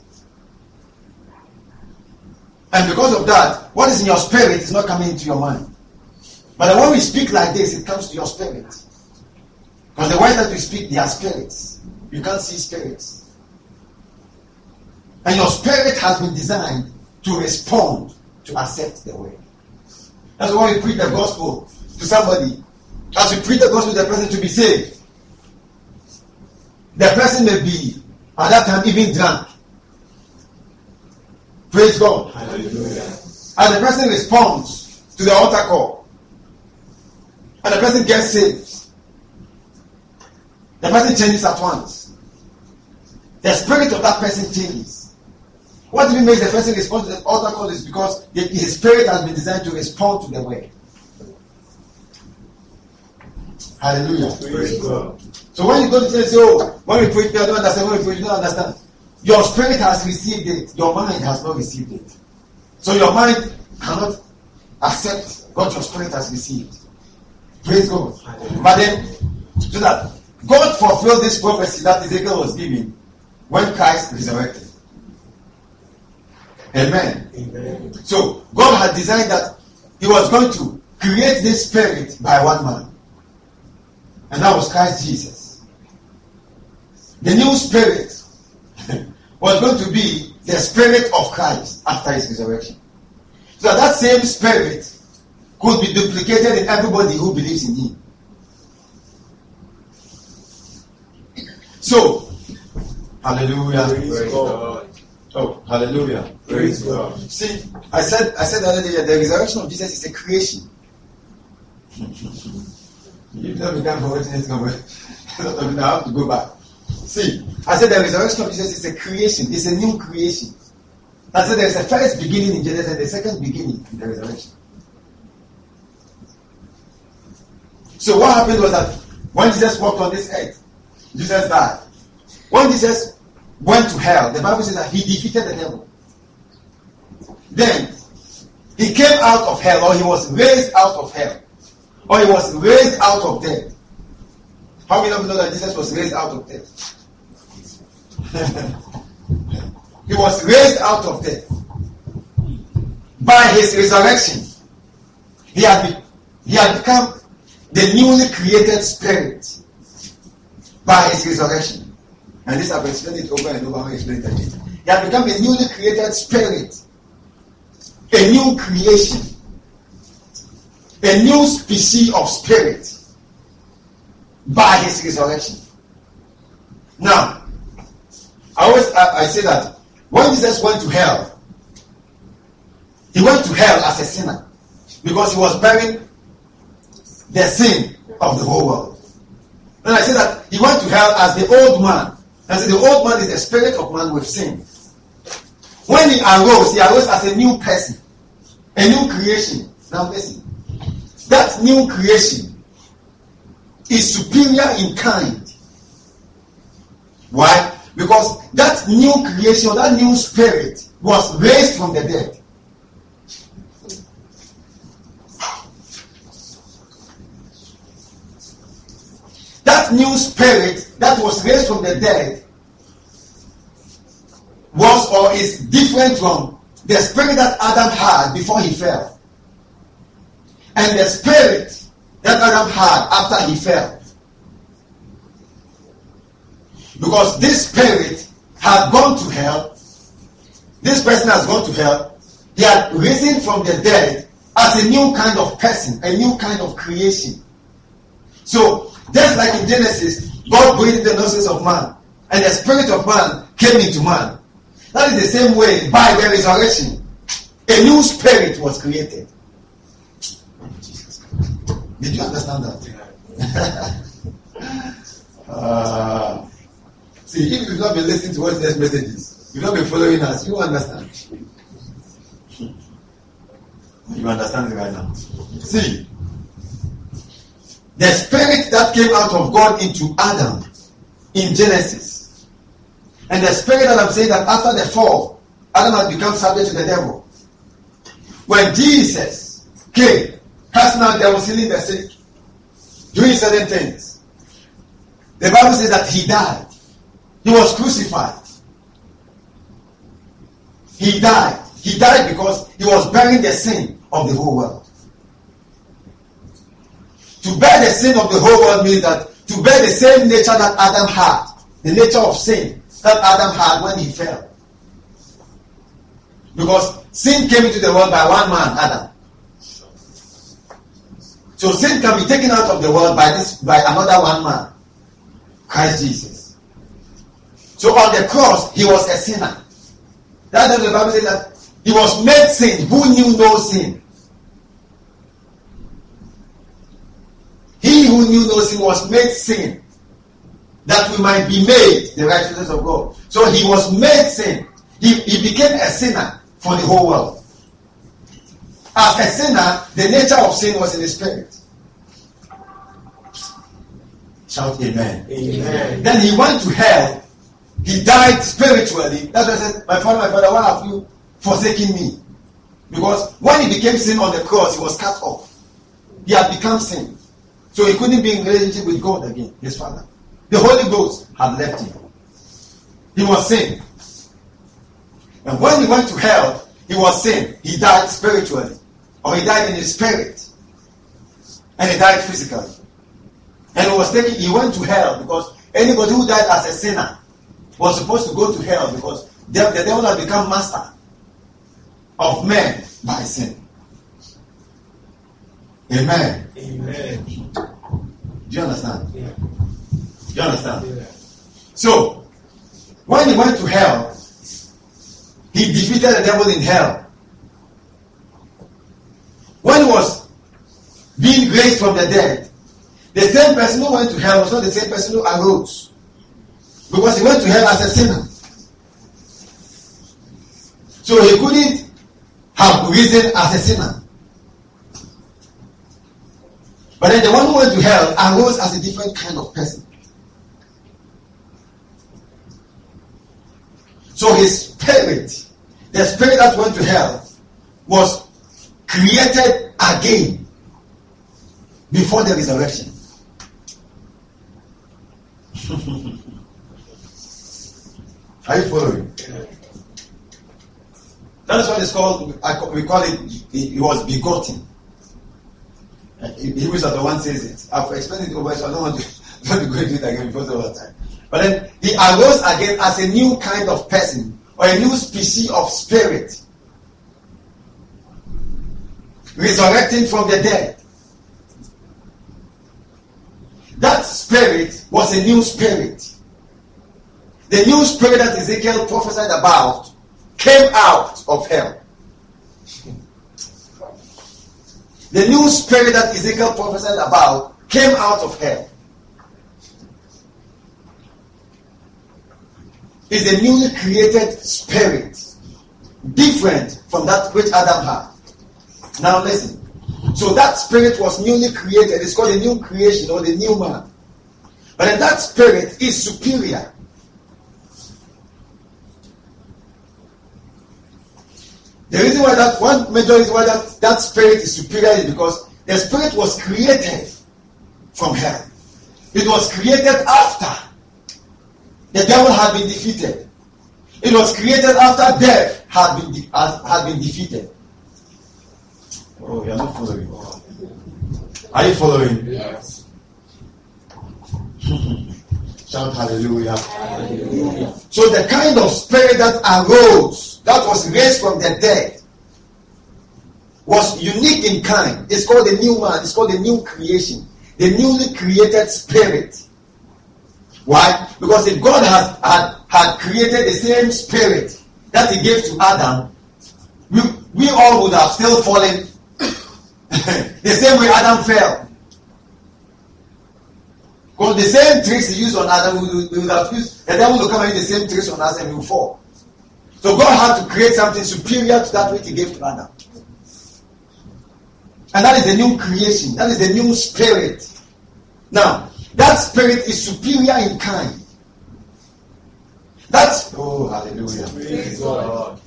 And because of that, what is in your spirit is not coming into your mind. But when we speak like this, it comes to your spirit. Because the words that we speak, they are spirits. You can't see spirits. And your spirit has been designed to respond, to accept the word. That's why we preach the gospel to somebody. As we preach the gospel to the person to be saved, the person may be, at that time, even drunk. Praise God. Hallelujah. And the person responds to the altar call. And the person gets saved. The person changes at once. The spirit of that person changes. What really makes the person respond to the altar call is because his spirit has been designed to respond to the word. Hallelujah. Praise God. So when you go to church, say, oh, when we preach, you don't understand. When we preach, you don't understand. Your spirit has received it. Your mind has not received it. So your mind cannot accept what your spirit has received. Praise God. But then, so that God fulfilled this prophecy that Ezekiel was giving when Christ resurrected. Amen. Amen. So God had designed that He was going to create this spirit by one man. And that was Christ Jesus. The new spirit was going to be the spirit of Christ after His resurrection. So that same spirit could be duplicated in everybody who believes in Him. So, hallelujah. Praise God. Oh, hallelujah. Praise God. See, I said I said the other day that the resurrection of Jesus is a creation. You don't become forgetting it somewhere. I have to go back. See, I said the resurrection of Jesus is a creation, it's a new creation. I said there is a first beginning in Genesis and the second beginning in the resurrection. So what happened was that when Jesus walked on this earth, Jesus died. When Jesus went to hell, the Bible says that He defeated the devil. Then He came out of hell, or He was raised out of hell, or He was raised out of death. How many of you know that Jesus was raised out of death? He was raised out of death. By His resurrection, He had, be, he had become the newly created spirit. by his resurrection. And this I've explained it over and over. I explain it again. He had become a newly created spirit, a new creation, a new species of spirit by his resurrection. Now, I always I, I say that when Jesus went to hell, he went to hell as a sinner because he was bearing the sin of the whole world. And I say that he went to hell as the old man. I said the old man is the spirit of man with sin. When he arose, he arose as a new person, a new creation. Now listen, that new creation is superior in kind. Why? Because that new creation, that new spirit was raised from the dead. That new spirit that was raised from the dead was or is different from the spirit that Adam had before he fell, and the spirit that Adam had after he fell. Because this spirit had gone to hell, this person has gone to hell, he had risen from the dead as a new kind of person, a new kind of creation. So, just like in Genesis, God breathed the nostrils of man, and the spirit of man came into man. That is the same way, by the resurrection, a new spirit was created. Did you understand that? uh, see, if you've not been listening to what this message is, you've not been following us, you understand. You understand it right now. See, the spirit that came out of God into Adam in Genesis, and the spirit that I'm saying that after the fall, Adam had become subject to the devil. When Jesus came, casting out devils, healing the sick, doing certain things, the Bible says that he died. He was crucified. He died. He died because he was bearing the sin of the whole world. To bear the sin of the whole world means that to bear the same nature that Adam had, the nature of sin that Adam had when he fell. Because sin came into the world by one man, Adam. So sin can be taken out of the world by this by another one man, Christ Jesus. So on the cross, he was a sinner. That's why the Bible says that he was made sin, who knew no sin. He who knew no sin was made sin, that we might be made the righteousness of God. So he was made sin. He, he became a sinner for the whole world. As a sinner, the nature of sin was in the spirit. Shout amen. Amen. Then he went to hell. He died spiritually. That's why I said, my father, my father, why have you forsaken me? Because when he became sin on the cross, he was cut off. He had become sin. So he couldn't be in relationship with God again, his father. The Holy Ghost had left him. He was sin. And when he went to hell, he was sin. He died spiritually. Or he died in his spirit. And he died physically. And he was taken, he went to hell because anybody who died as a sinner was supposed to go to hell because the, the devil had become master of men by sin. Amen. Amen. Do you understand? Yeah. Do you understand? Yeah. So, when he went to hell, he defeated the devil in hell. When he was being raised from the dead, the same person who went to hell was not the same person who arose. Because he went to hell as a sinner. So he couldn't have risen as a sinner. But then the one who went to hell arose as a different kind of person. So his spirit, the spirit that went to hell, was created again before the resurrection. Are you following? That is what it's called. We call it, he was begotten. Hebrews chapter one says it. I've explained it over, so I don't want to, Don't be going to do it again because of our time. But then he arose again as a new kind of person or a new species of spirit, resurrecting from the dead. That spirit was a new spirit. The new spirit that Ezekiel prophesied about came out of hell. The new spirit that Ezekiel prophesied about came out of hell. Is a newly created spirit, different from that which Adam had. Now listen. So that spirit was newly created. It's called a new creation or the new man. But then that spirit is superior. The reason why that, one major reason why that, that spirit is superior is because the spirit was created from hell. It was created after the devil had been defeated. It was created after death had been, de- had been defeated. Oh, you are not following. Are you following? Yes. Shout hallelujah. Hallelujah. So the kind of spirit that arose, that was raised from the dead, was unique in kind. It's called the new man. It's called the new creation. The newly created spirit. Why? Because if God has, had, had created the same spirit that he gave to Adam, we, we all would have still fallen the same way Adam fell. Because the same tricks he used on Adam, we would, we would have used, the devil will come and use the same tricks on us and we will fall. So God had to create something superior to that which he gave to Adam. And that is the new creation. That is the new spirit. Now, that spirit is superior in kind. That's, oh, hallelujah. Praise God.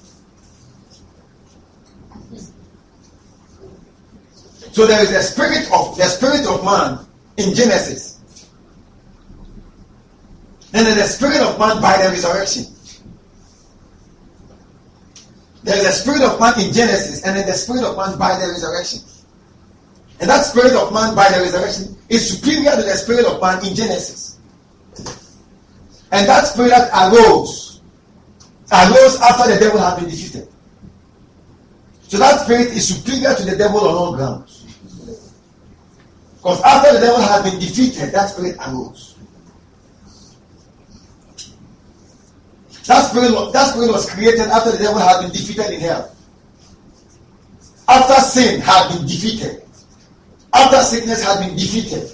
So there is the spirit of the spirit of man in Genesis. Then there's the spirit of man by the resurrection. There is the spirit of man in Genesis, and then the spirit of man by the resurrection. And that spirit of man by the resurrection is superior to the spirit of man in Genesis. And that spirit that arose, arose after the devil had been defeated. So that spirit is superior to the devil on all grounds. Because after the devil had been defeated, that spirit arose. That spirit, that spirit was created after the devil had been defeated in hell. After sin had been defeated. After sickness had been defeated.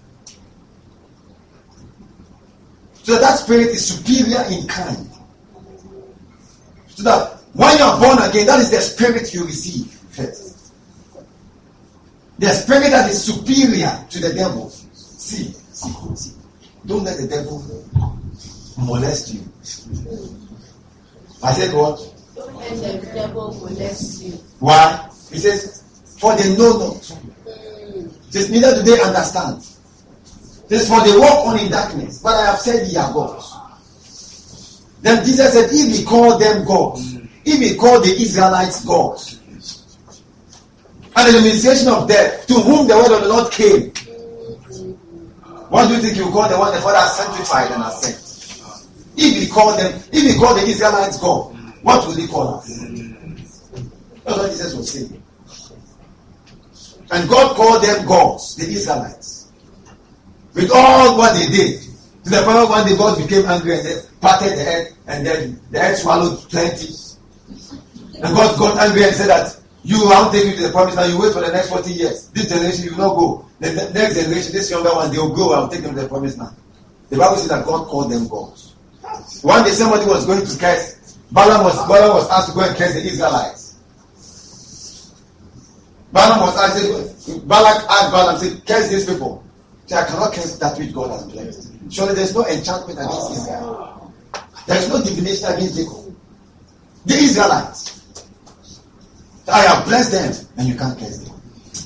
So that spirit is superior in kind. So that when you are born again, that is the spirit you receive first. The spirit that is superior to the devil. See, see, see. Don't let the devil molest you. I said what? Don't let the devil molest you. Why? He says, for they know not. It says, neither do they understand. It says, for they walk on in darkness. But I have said ye are gods. Then Jesus said, if he called them gods, if he called the Israelites gods, and the administration of death, to whom the word of the Lord came, what do you think you call the one the Father has sanctified and has sent? If he called them, if he called the Israelites God, what will he call us? That's what Jesus was saying. And God called them gods, the Israelites. With all what they did. To the point one day God became angry and then parted the head, and then the head swallowed plenty. And God got angry and said that, you won't take you to the promise now, you wait for the next forty years. This generation you will not go. The next generation, this younger one, they will go, I will take them to the promise now. The Bible says that God called them gods. One day somebody was going to curse. Balaam was, Balaam was asked to go and curse the Israelites. Balaam was asked, Balak asked Balaam, said, curse these people. He said, I cannot curse that which God has blessed. Surely there is no enchantment against Israel. There is no divination against Jacob. The Israelites. I have blessed them, and you can't curse them.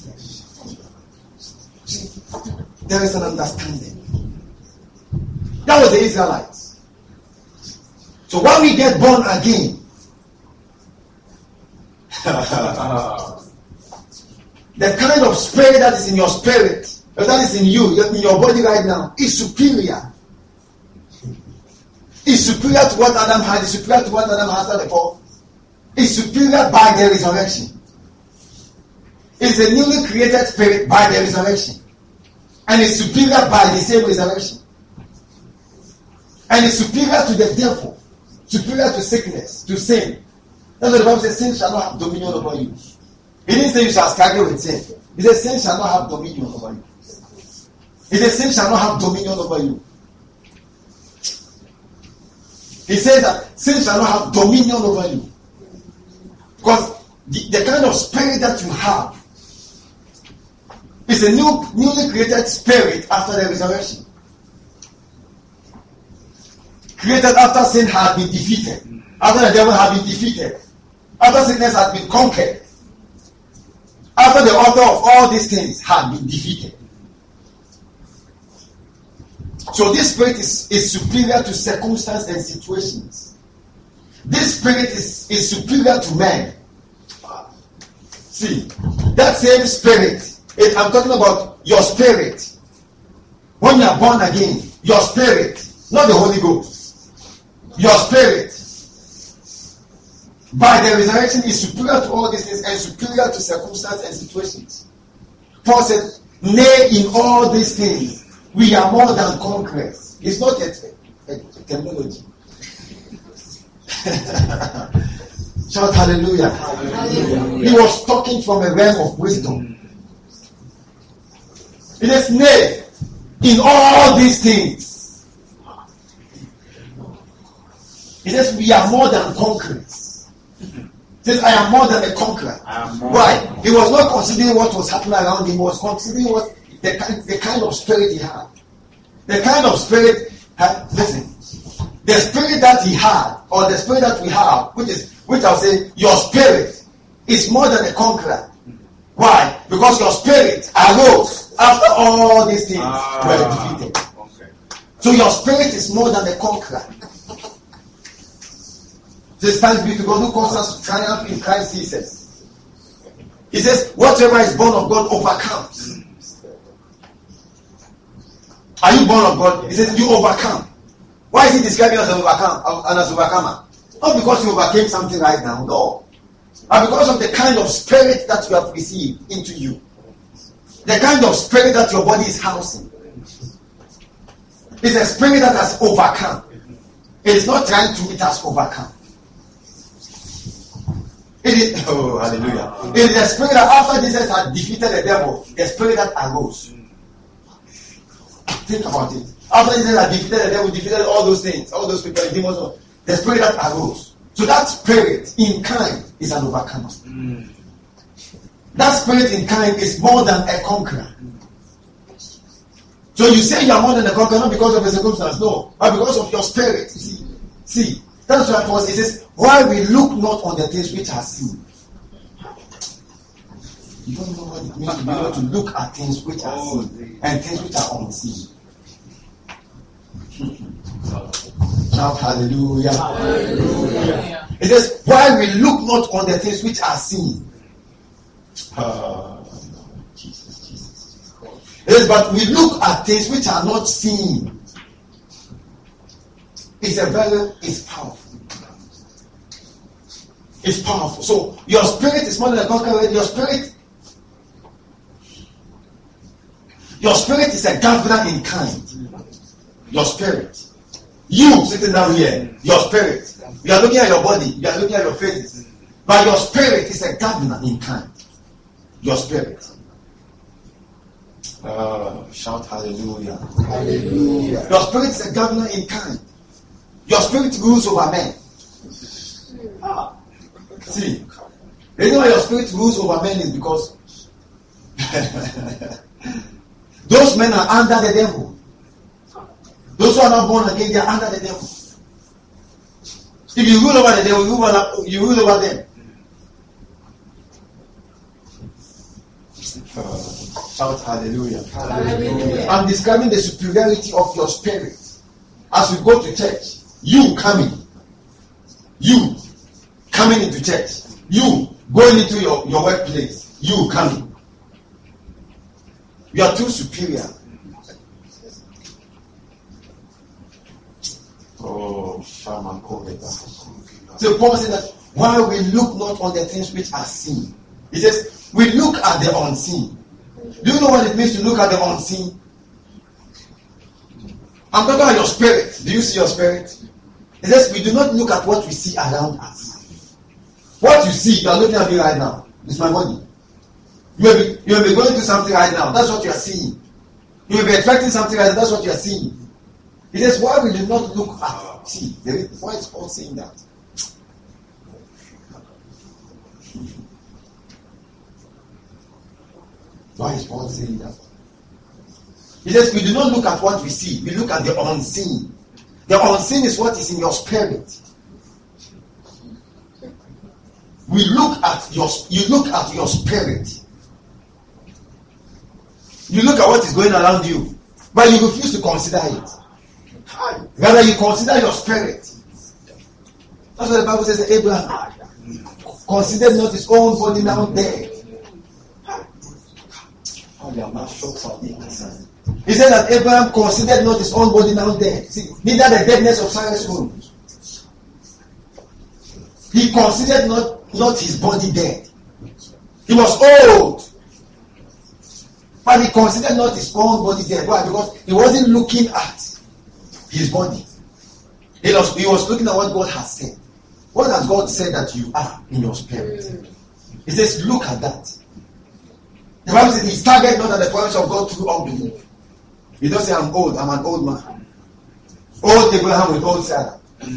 See, there is an understanding. That was the Israelites. So when we get born again, the kind of spirit that is in your spirit If that is in you, in your body right now, is superior. Is superior to what Adam had, is superior to what Adam had before. Is superior by the resurrection. Is a newly created spirit by the resurrection. And is superior by the same resurrection. And is superior to the devil. Superior to sickness, to sin. That's what the Bible says, sin shall not have dominion over you. He didn't say you shall struggle with sin. He said sin shall not have dominion over you. He said sin shall not have dominion over you. He says that sin shall not have dominion over you. Because the, the kind of spirit that you have is a new, newly created spirit after the resurrection. Created after sin had been defeated. After the devil had been defeated. After sickness had been conquered. After the author of all these things had been defeated. So this spirit is, is superior to circumstances and situations. This spirit is, is superior to men. See, that same spirit, it, I'm talking about your spirit. When you are born again, your spirit, not the Holy Ghost. Your spirit, by the resurrection, is superior to all these things and superior to circumstances and situations. Paul said, nay, in all these things, we are more than conquerors. It's not a, a, a terminology. Shout hallelujah. Hallelujah. He was talking from a realm of wisdom. It is nay, in all these things. He says we are more than conquerors. He says I am more than a conqueror. Why? He was not considering what was happening around him. He was considering what the kind, the kind of spirit he had. The kind of spirit, had, listen, the spirit that he had, or the spirit that we have, which is, which I'll say, your spirit is more than a conqueror. Why? Because your spirit arose after all these things ah, were defeated. Okay. So your spirit is more than a conqueror. This thanks be to God who calls us to triumph in Christ Jesus. He says, whatever is born of God overcomes. Are you born of God? He says, you overcome. Why is he describing us as overcome and as overcomer? Not because you overcame something right now, no. But because of the kind of spirit that you have received into you. The kind of spirit that your body is housing. It's a spirit that has overcome. It is not trying to, it has overcome. It is, oh, hallelujah. It is the spirit that after Jesus had defeated the devil, the spirit that arose. Think about it. After Jesus had defeated the devil, defeated all those things, all those people, demons, the spirit that arose. So that spirit in kind is an overcomer. Mm. That spirit in kind is more than a conqueror. So you say you are more than a conqueror not because of a circumstance, no, but because of your spirit. See, see, that's why Paul says, why we look not on the things which are seen. You don't know what it means to be able to look at things which are seen and things which are unseen. Shout hallelujah. Hallelujah. It says, why we look not on the things which are seen. Uh, Jesus, Jesus. It says, but we look at things which are not seen. It's a very, it's powerful. It's powerful. So your spirit is more than a conqueror. Your spirit, your spirit is a governor in kind. Your spirit. You sitting down here, your spirit. You are looking at your body, you are looking at your faces. But your spirit is a governor in kind. Your spirit. Uh, shout hallelujah. Hallelujah. Your spirit is a governor in kind. Your spirit rules over men. Ah. See, the reason why your spirit rules over men is because those men are under the devil. Those who are not born again, they are under the devil. If you rule over the devil, you rule over, you rule over them. Uh, shout hallelujah. Hallelujah. I'm describing the superiority of your spirit. As we go to church, you coming, you coming into church, you going into your, your workplace, you coming. You are too superior. Oh, Shaman Koveta. So Paul said that while we look not on the things which are seen, he says, we look at the unseen. Do you know what it means to look at the unseen? I'm talking about your spirit. Do you see your spirit? It says we do not look at what we see around us. What you see, you are looking at me right now. It's my body. You may be, you may be going through something right now. That's what you are seeing. You may be expecting something right now. That's what you are seeing. He says, why will you not look at? See, there is, why is Paul saying that? Why is Paul saying that? He says, we do not look at what we see. We look at the unseen. The unseen is what is in your spirit. We look at your, you look at your spirit. You look at what is going around you, but you refuse to consider it. Rather, you consider your spirit. That's what the Bible says. Abraham considered not his own body now dead. He said that Abraham considered not his own body now dead. See, neither the deadness of Sarah's womb. He considered not, not his body dead. He was old. But he considered not his own body dead. Why? Because he wasn't looking at his body. He was, he was looking at what God has said. What has God said that you are in your spirit? He says, look at that. The Bible says he staggered not at the promise of God through unbelief. He doesn't say, I'm old, I'm an old man. Old Abraham with old Sarah.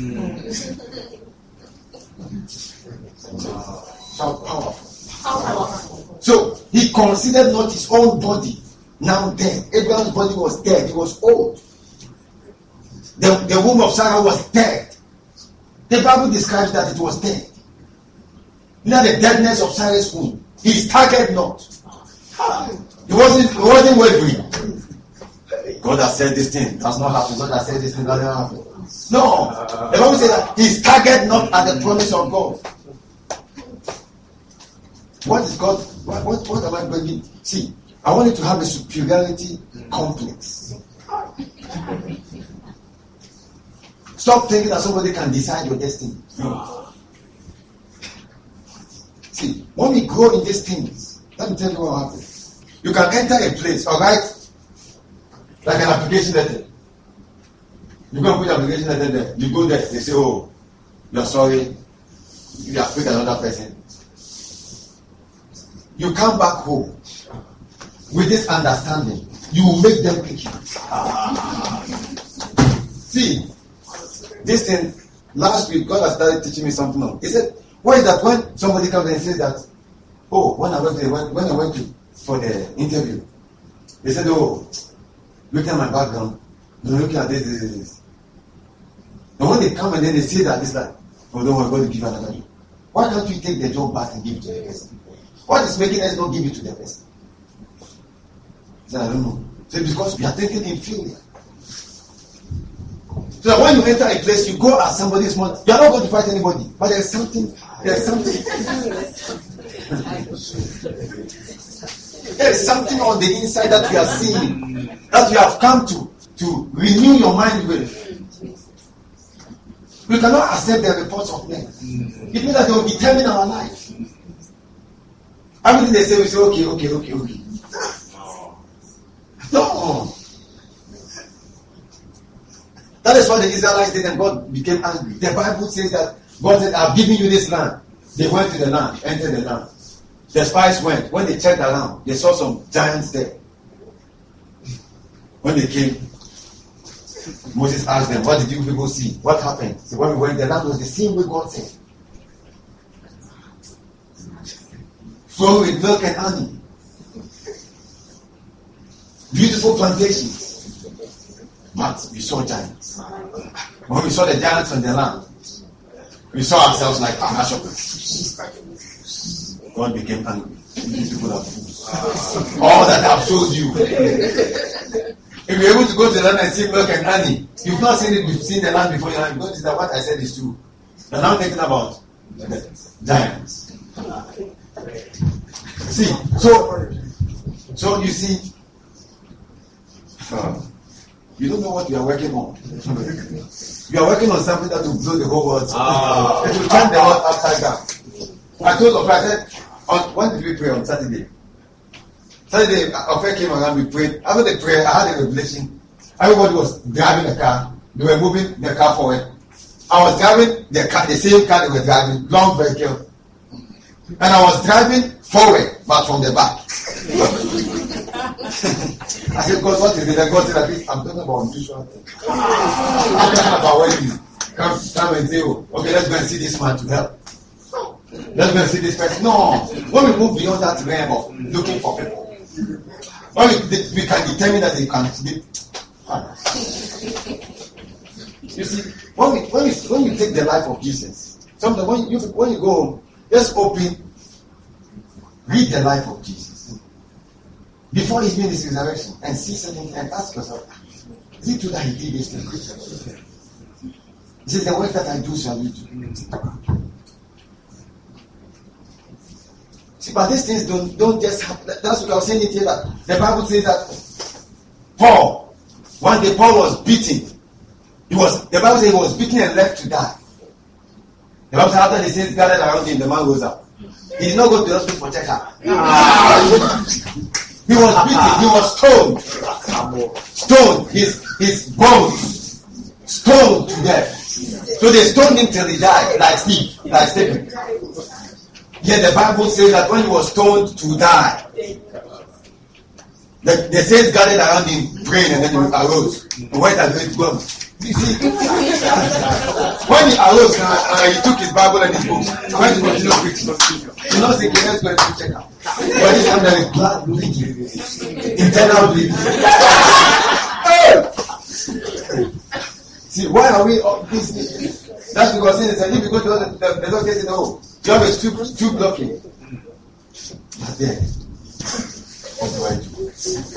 So powerful. Powerful. So he considered not his own body now dead. Abraham's body was dead. He was old. The, the womb of Sarah was dead. The Bible describes that it was dead. Now the deadness of Sarah's womb. He staggered not. He wasn't, he wasn't wavering. God has said this thing. That's not happening. God has said this thing. That doesn't happen. No. The Bible says that he staggered not at the promise of God. What is God? What, what, what am I bringing? See, I want you to have a superiority complex. Stop thinking that somebody can decide your destiny. No. See, when we grow in these things, let me tell you what happens. You can enter a place, alright? Like an application letter. You go and put the application letter there. You go there, they say, oh, you're sorry. You have picked another person. You come back home with this understanding. You will make them pick you. See, this thing, last week, God has started teaching me something else. He said, why is that when somebody comes and says that, oh, when I went, to, when, when I went to, for the interview, they said, oh, look at my background, they're looking at this, this, this, this. And when they come and then they say that, it's like, oh, don't worry, God will give another job. Why can't you take the job back and give it to the person? What is making us not give it to the person? He said, I don't know. So because we are thinking inferior. So that when you enter a place, you go as somebody smart. You are not going to fight anybody. But there's something, there's something. There's something on the inside that you are seeing, that you have come to, to renew your mind with. We cannot accept the reports of men. It means that they will determine our life. Everything they say, we say, okay, okay, okay, okay. No. That is why the Israelites did and God became angry. The Bible says that God said, I've given you this land. They went to the land, entered the land. The spies went. When they checked around, they saw some giants there. When they came, Moses asked them, what did you people see? What happened? So when we went, the land was the same way God said. Flowing with milk and honey. Beautiful plantations. But we saw giants. When we saw the giants on the land, we saw ourselves like grasshoppers. God became angry. These people are fools. All that I've showed you. If you're able to go to the land and see milk and honey, you've not seen it, you've seen the land before. You have noticed that what I said is true. But now I'm thinking about giants. See, so, so you see, Uh, you don't know what you are working on. You are working on something that will blow the whole world. Ah. It will turn the world upside down. I told Ofe, I said, on, when did we pray on Saturday? Saturday, Ofe came around, we prayed. After the prayer, I had a revelation. Everybody was driving a car. They were moving the car forward. I was driving the car, the same car they were driving, long vehicle. And I was driving forward, but from the back. I said, God, what is it? And God said, at least I'm talking about unusual things. I'm talking about when you come, come and say, oh, okay, let's go and see this man to help. Let's go and see this person. No. When we move beyond that realm of looking for people, when we, we can determine that they can be. You see, when we when you when you take the life of Jesus, sometimes when you when you go home, just open, read the life of Jesus before his ministry resurrection and see something and ask yourself, is it true that he did this thing? He says, the work that I do shall you do. See, but these things don't don't just happen. That's what I was saying it here, that the Bible says that Paul, one day Paul was beaten. He was the Bible says he was beaten and left to die. The Bible says after the saints gathered around him, the man rose up. He did not go to the hospital for checkup. He was beaten, he was stoned. Stoned, his his bones stoned to death. So they stoned him till he died, like Steve, like Stephen. Yet the Bible says that when he was stoned to die, the, the saints gathered around him praying, and then he arose and went and went to God. You see, when he arose and he took his Bible and his books, he went to continue preaching. You know, say, let's go and check out. But this time there is blood bleeding, internal bleeding. See, why are we up this? That's because sin is, and if you go to the, the, the doctor says, no, you have a tube, tube blocking. But then, what do I do?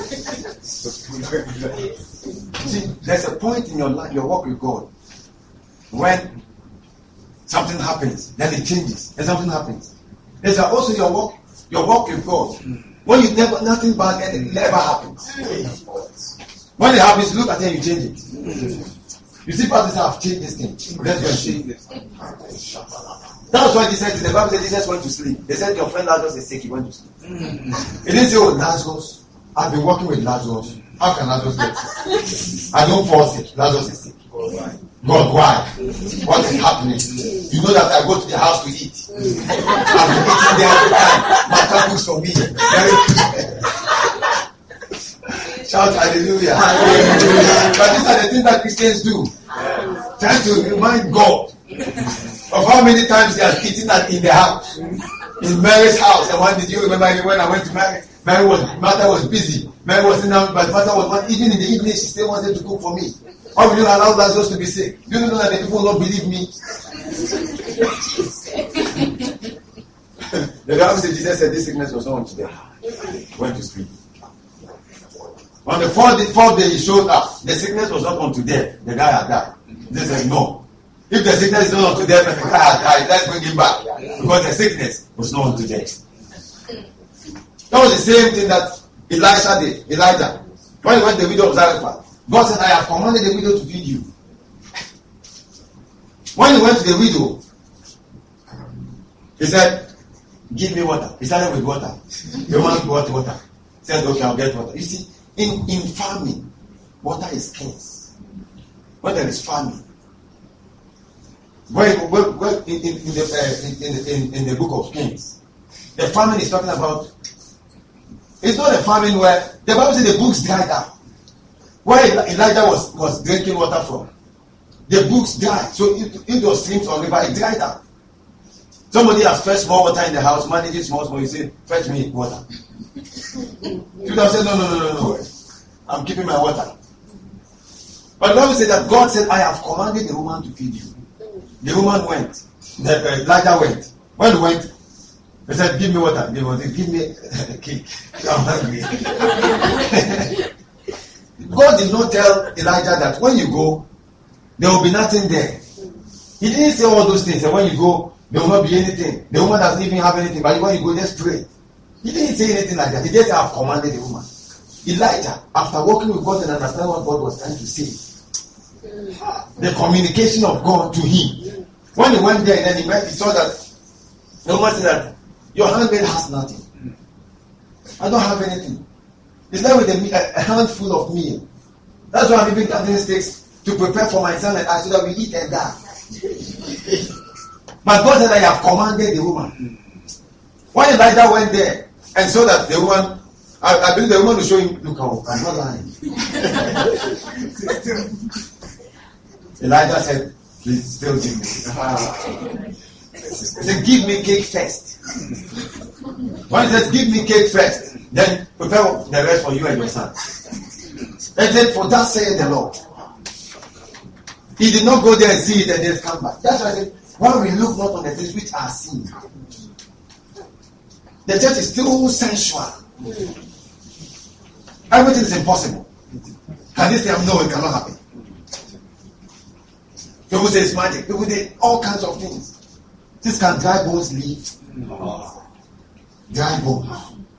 See, there's a point in your life, your walk with God, when something happens, then it changes, and something happens. There's also your walk, your walk with God, when you never, nothing bad ever happens. When it happens, look at it and you change it. You see, pastors have changed this thing. Let's go and change this. That's why Jesus, the Bible said Jesus went to sleep. They said your friend Lazarus is sick, he went to sleep. It didn't say, oh, Lazarus, I've been working with Lazarus. How can Lazarus get sick? I don't fall sick. Lazarus is sick. God, why? What is happening? You know that I go to the house to eat. I've been eating there every time. My car cooks for me. Shout hallelujah. Hallelujah. But these are the things that Christians do. Trying to remind God of how many times he has eaten at in the house. In Mary's house. And when did you remember when I went to Mary? Mary was, Martha was busy. Mary was sitting down, but Martha was not. Even in the evening, she still wanted to cook for me. Why would you allow Lazarus to be sick? Do you know that the people will not believe me? The Bible says Jesus said this sickness was not unto them. Went to sleep. On the fourth day, fourth day he showed up. The sickness was not unto death. The guy had died. They said no. If the sickness is not unto death and the guy had died, let's bring him back. Because the sickness was not unto death. That was the same thing that Elisha did. Elijah. When he went to the widow of Zarephath, God said, I have commanded the widow to feed you. When he went to the widow, he said, give me water. He started with water. The woman got water. He said, okay, I'll get water. You see, in, in farming, water is scarce. When there is famine, where, where, where in, in, in, the, uh, in, in, in the book of Kings, the famine is talking about, it's not a famine where, the Bible says the books dried up. Where Elijah was, was drinking water from, the books dried. So into, into streams or river, it dried up. Somebody has fetched more water in the house, manages small, small, you say, fetch me water. You don't say, no, no, no, no, no. I'm keeping my water. But the Bible said that God said, I have commanded the woman to feed you. The woman went. The, uh, Elijah went. When he went, he said, give me water. Give me, give me a cake. I'm hungry. God did not tell Elijah that when you go, there will be nothing there. He didn't say all those things. And when you go, there will not be anything. The woman doesn't even have anything. But when you go, just pray. He didn't say anything like that. He just have commanded the woman. Elijah, after working with God and understanding what God was trying to say, the communication of God to him. When he went there and then he met, he saw that the woman said that your handmaid has nothing. I don't have anything. It's like with a, a handful of meal. That's why I'm even gathering sticks to prepare for my son and I so that we eat and die. But God said, I have commanded the woman. When Elijah went there and saw that the woman, I, I believe the woman will show him, look how I'm not lying. Elijah said, please still give me. He said, give me cake first. When he said, give me cake first, then prepare the rest for you and your son. And then for that said the Lord. He did not go there and see it and then come back. That's why I said, when we look not on the things which are seen, the church is still sensual. Everything is impossible. Can this say, no, it cannot happen? People say it's magic. People say all kinds of things. This can dry bones live. Dry bones.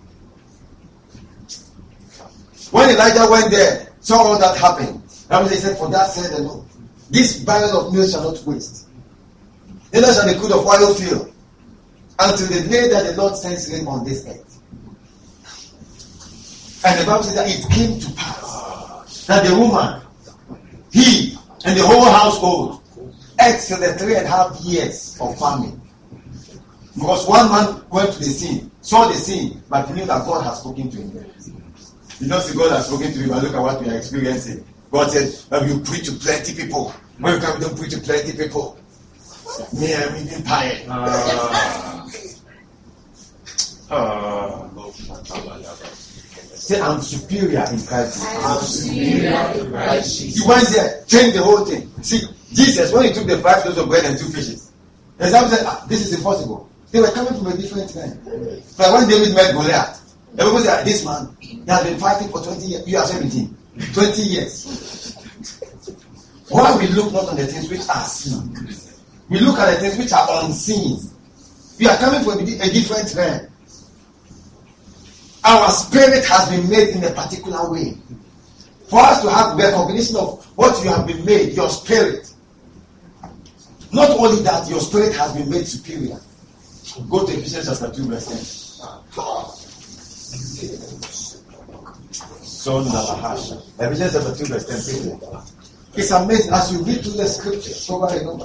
When Elijah went there, saw all that happen, Bible said, for that said the Lord, this barrel of meal shall not waste. Neither shall the crude of oil fail, until the day that the Lord sends rain on this earth. And the Bible says that it came to pass that the woman, he, and the whole household ate till the three and a half years of famine. Because one man went to the scene, saw the scene, but he knew that God has spoken to him. You don't see God has spoken to you, but look at what we are experiencing. God said, oh, you preach to plenty people. When you come, you don't preach to plenty people. Me, I'm even tired. Uh, uh, Say, I'm superior in Christ. I'm superior in Christ Jesus. You went there, changed the whole thing. See, Jesus, when he took the five loaves of bread and two fishes, the disciples said, ah, this is impossible. They were coming from a different time. But when David met Goliath, everybody said, this man, he has been fighting for twenty years. You are seventeen. twenty years. Why we look not on the things which are seen, we look at the things which are unseen. We are coming from a different realm. Our spirit has been made in a particular way. For us to have recognition of what you have been made, your spirit. Not only that, your spirit has been made superior. Go to Ephesians chapter two, verse ten. So Ephesians chapter two, verse ten. It's amazing as you read through the scriptures over and over.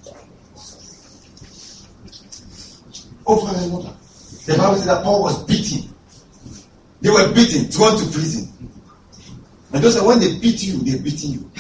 Over and over. The Bible says that Paul was beaten. They were beaten, thrown to prison. And those are when they beat you, they're beating you.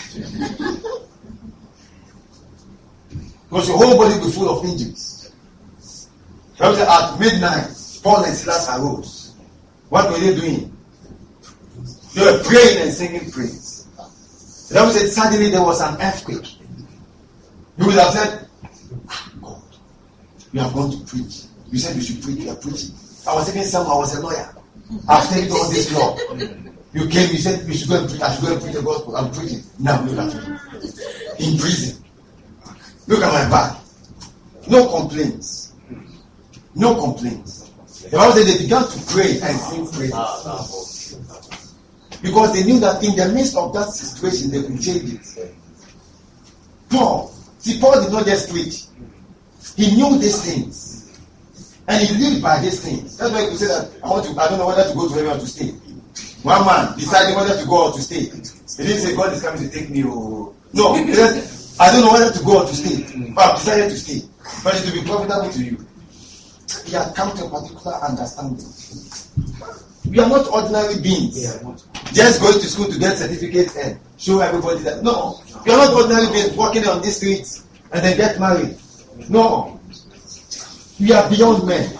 Because your whole body will be full of injuries. The Bible says at midnight, Paul and Silas arose. What were they doing? They were praying and singing praise. The Bible said suddenly there was an earthquake. You would have said, ah, God, you have gone to preach. You said you should preach, you are preaching. I was thinking someone, I was a lawyer. I've taken all this law. You came, you said we should go and preach, I should go and preach the gospel. I'm preaching. Now look at me. In prison. Look at my back. No complaints. No complaints. The Bible said they began to pray and sing praises. Because they knew that in the midst of that situation they could change it. Paul, see, Paul did not just preach. He knew these things. And he lived by these things. That's why he said that I want to, I don't know whether to go to heaven or to stay. One man decided whether to go or to stay. He didn't say God is coming to take me or no. He said, I don't know whether to go or to stay. But I've decided to stay. But it will be profitable to you. He had come to a particular understanding. We are not ordinary beings. Just going to school to get certificates and show everybody that. No. We are not ordinary beings walking on these streets and then get married. No. We are beyond men.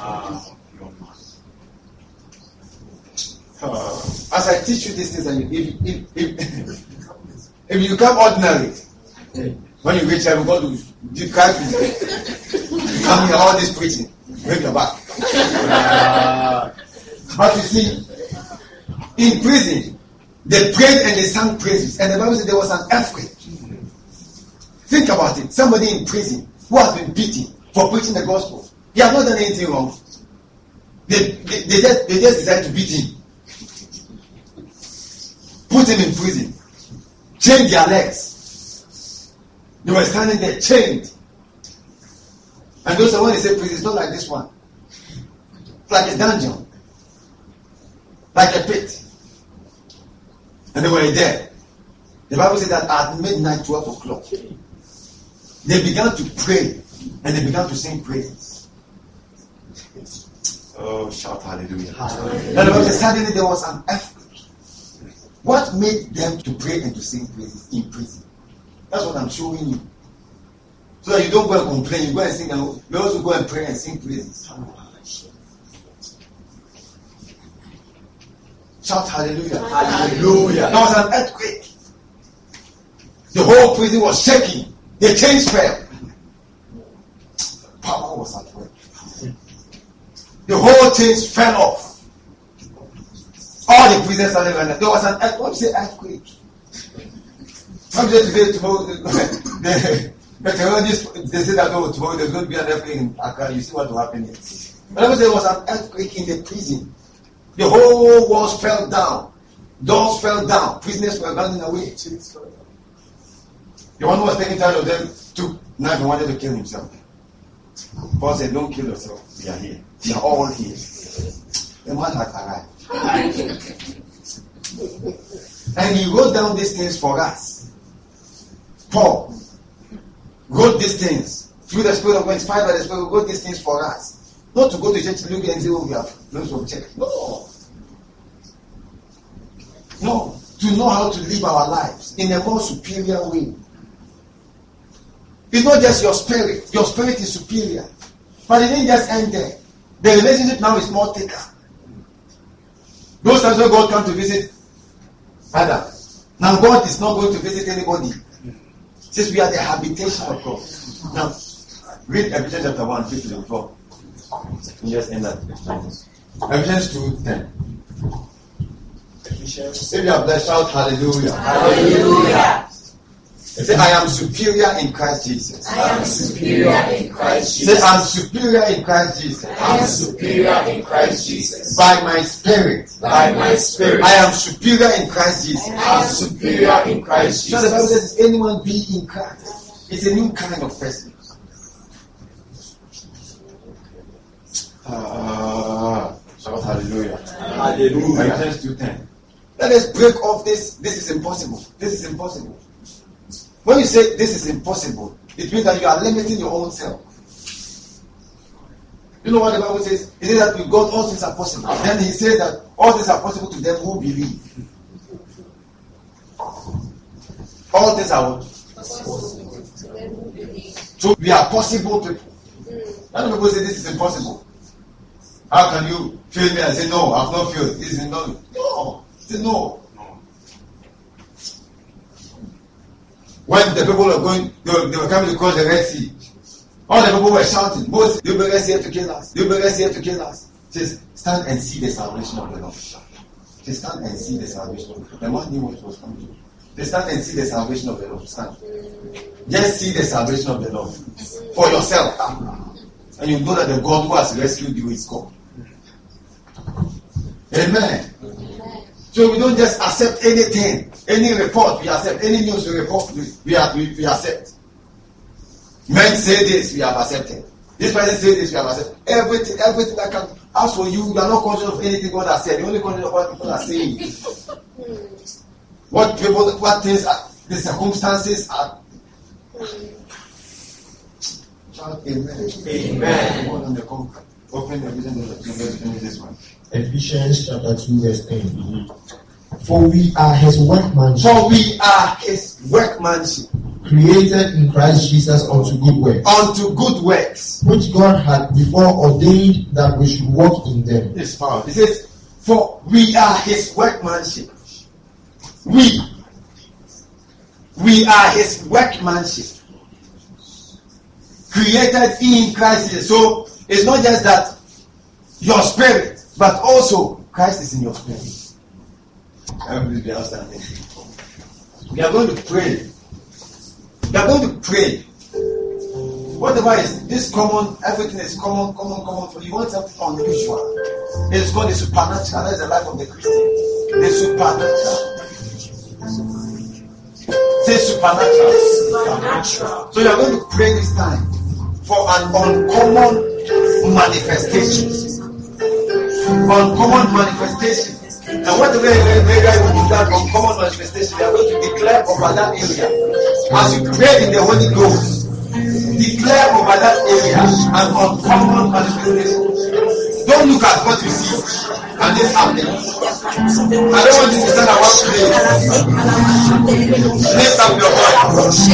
Uh, as I teach you these things, and if, if, if, if you become ordinary, when you reach heaven, God will deprive you. You come here, all this preaching, break your back. Uh, but you see, in prison, they prayed and they sang praises, and the Bible said there was an earthquake. Think about it. Somebody in prison who has been beaten for preaching the gospel. He has not done anything wrong. They, they, they, just, they just decided to beat him. put him in prison, chained their legs. They were standing there chained. And those are when they say prison, it's not like this one. It's like a dungeon, like a pit. And they were there. The Bible says that at midnight, twelve o'clock, they began to pray and they began to sing praises. Oh, shout hallelujah. Hallelujah. Now the Bible says suddenly there was an earthquake. What made them to pray and to sing praises in prison? That's what I'm showing you. So that you don't go and complain, you go and sing, and you also go and pray and sing praises. Shout hallelujah. Hallelujah. There was an earthquake. The whole prison was shaking. The chains fell. Power was at work. The whole chains fell off. All the prisoners started running. There was an earthquake. What do you say earthquake? Some say today, tomorrow, the meteorologists, they say that oh, tomorrow there's going to be an earthquake in Accra. You see what will happen here. But I would say there was an earthquake in the prison. The whole walls fell down. Doors fell down. Prisoners were running away. The one who was taking charge of them took knife and wanted to kill himself. Paul said, don't kill yourself. We are here. We are all here. The man had arrived. And he wrote down these things for us. Paul wrote these things through the Spirit of God, inspired by the Spirit, wrote these things for us. Not to go to church, look and say, oh, we have loads of church. No. No. To know how to live our lives in a more superior way. It's not just your spirit. Your spirit is superior. But it didn't just end there. The relationship now is more thicker. Those times when God comes to visit Adam, now God is not going to visit anybody. Since we are the habitation of God. Now, read Ephesians chapter one, fifty to four. Just end that. Ephesians two, ten. If you are blessed, shout hallelujah. Hallelujah. Say, I am superior in Christ Jesus. I am superior in Christ Say, Jesus. I'm superior in Christ Jesus. I am superior in Christ Jesus. By my spirit. By my spirit. I am superior in Christ Jesus. I am superior in Christ So the Bible Jesus. says, if anyone be in Christ, it's a new kind of person. Ah, shout hallelujah. Hallelujah. Ephesians two ten. Let us break off this. This is impossible. This is impossible. When you say this is impossible, it means that you are limiting your own self. You know what the Bible says? It says that with God all things are possible. Then he says that all things are possible to them who believe. All things are possible. So we are possible people. None of people say this is impossible. How can you fail me and say no, I've not failed? This is not. No. Say no. When the people were going, they were, they were coming to cross the Red Sea. All the people were shouting, Moses, you bring us here to kill us. You bring us here to kill us. Just stand and see the salvation of the Lord. Just stand and see the salvation of the Lord. The man knew what was coming. Just stand and see the salvation of the Lord. Stand. Just see the salvation of the Lord. For yourself. And you know that the God who has rescued you is God. Amen. So we don't just accept anything, any report we accept, any news we report we, we, we, we accept. Men say this, we have accepted. This person say this, we have accepted. Everything, everything that can. As for you, you are not conscious of anything God has said. You only conscious of what people are saying. What people, what things, are, the circumstances are. Shout amen. Amen. On the conquer. Open the vision of the this one. Ephesians chapter two, verse ten. Mm-hmm. For we are his workmanship. For we are his workmanship. Created in Christ Jesus unto good works. Unto good works. Which God had before ordained that we should walk in them. This power. He says, for we are his workmanship. We. We are his workmanship. Created in Christ Jesus. So it's not just that your spirit, but also Christ is in your spirit. Everybody be understanding. We are going to pray. We are going to pray. Whatever is this common, everything is common, common, common. For you want something unusual. It's called the supernatural. That is the life of the Christian. The supernatural. supernatural. So you are going to pray this time for an uncommon manifestation. Uncommon manifestation. And whatever area you do that uncommon manifestation, you are going to declare over that area. As you pray in the Holy Ghost, declare over that area an uncommon manifestation. Don't look at what you see and this happening. I don't want you to stand at one place. Lift up your voice.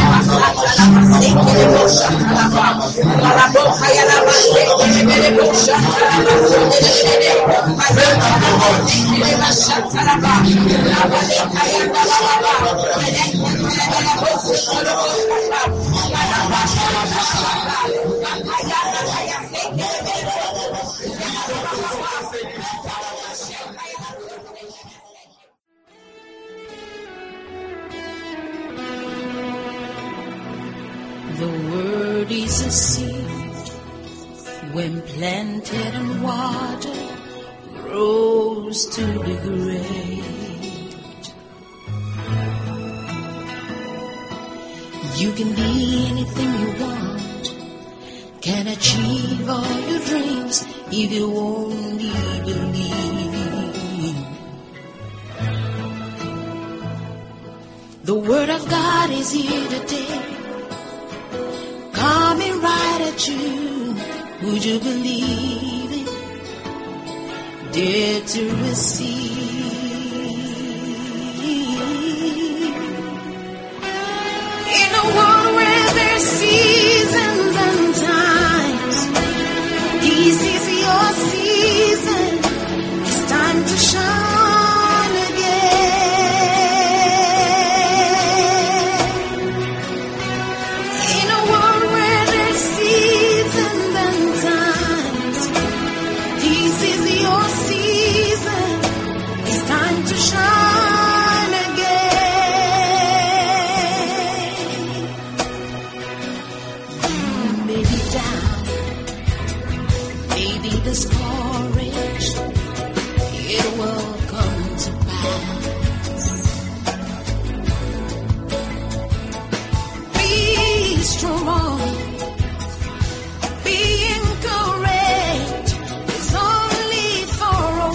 The word is a seed, when planted and watered, grows to be great. You can be anything you want, can achieve all your dreams if you only believe. The word of God is here today, coming right at you. Would you believe it? Dare to receive. In a world where there's seasons and times, this is your season. It's time to shine again. In a world where there's seasons and times, this is your season. It's time to shine again. You may be down, maybe discouraged. It will come to pass. Be strong, be encouraged. It's only for a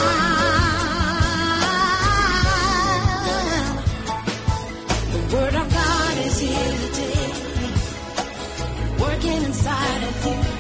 while. The word of God is here today, working inside of you.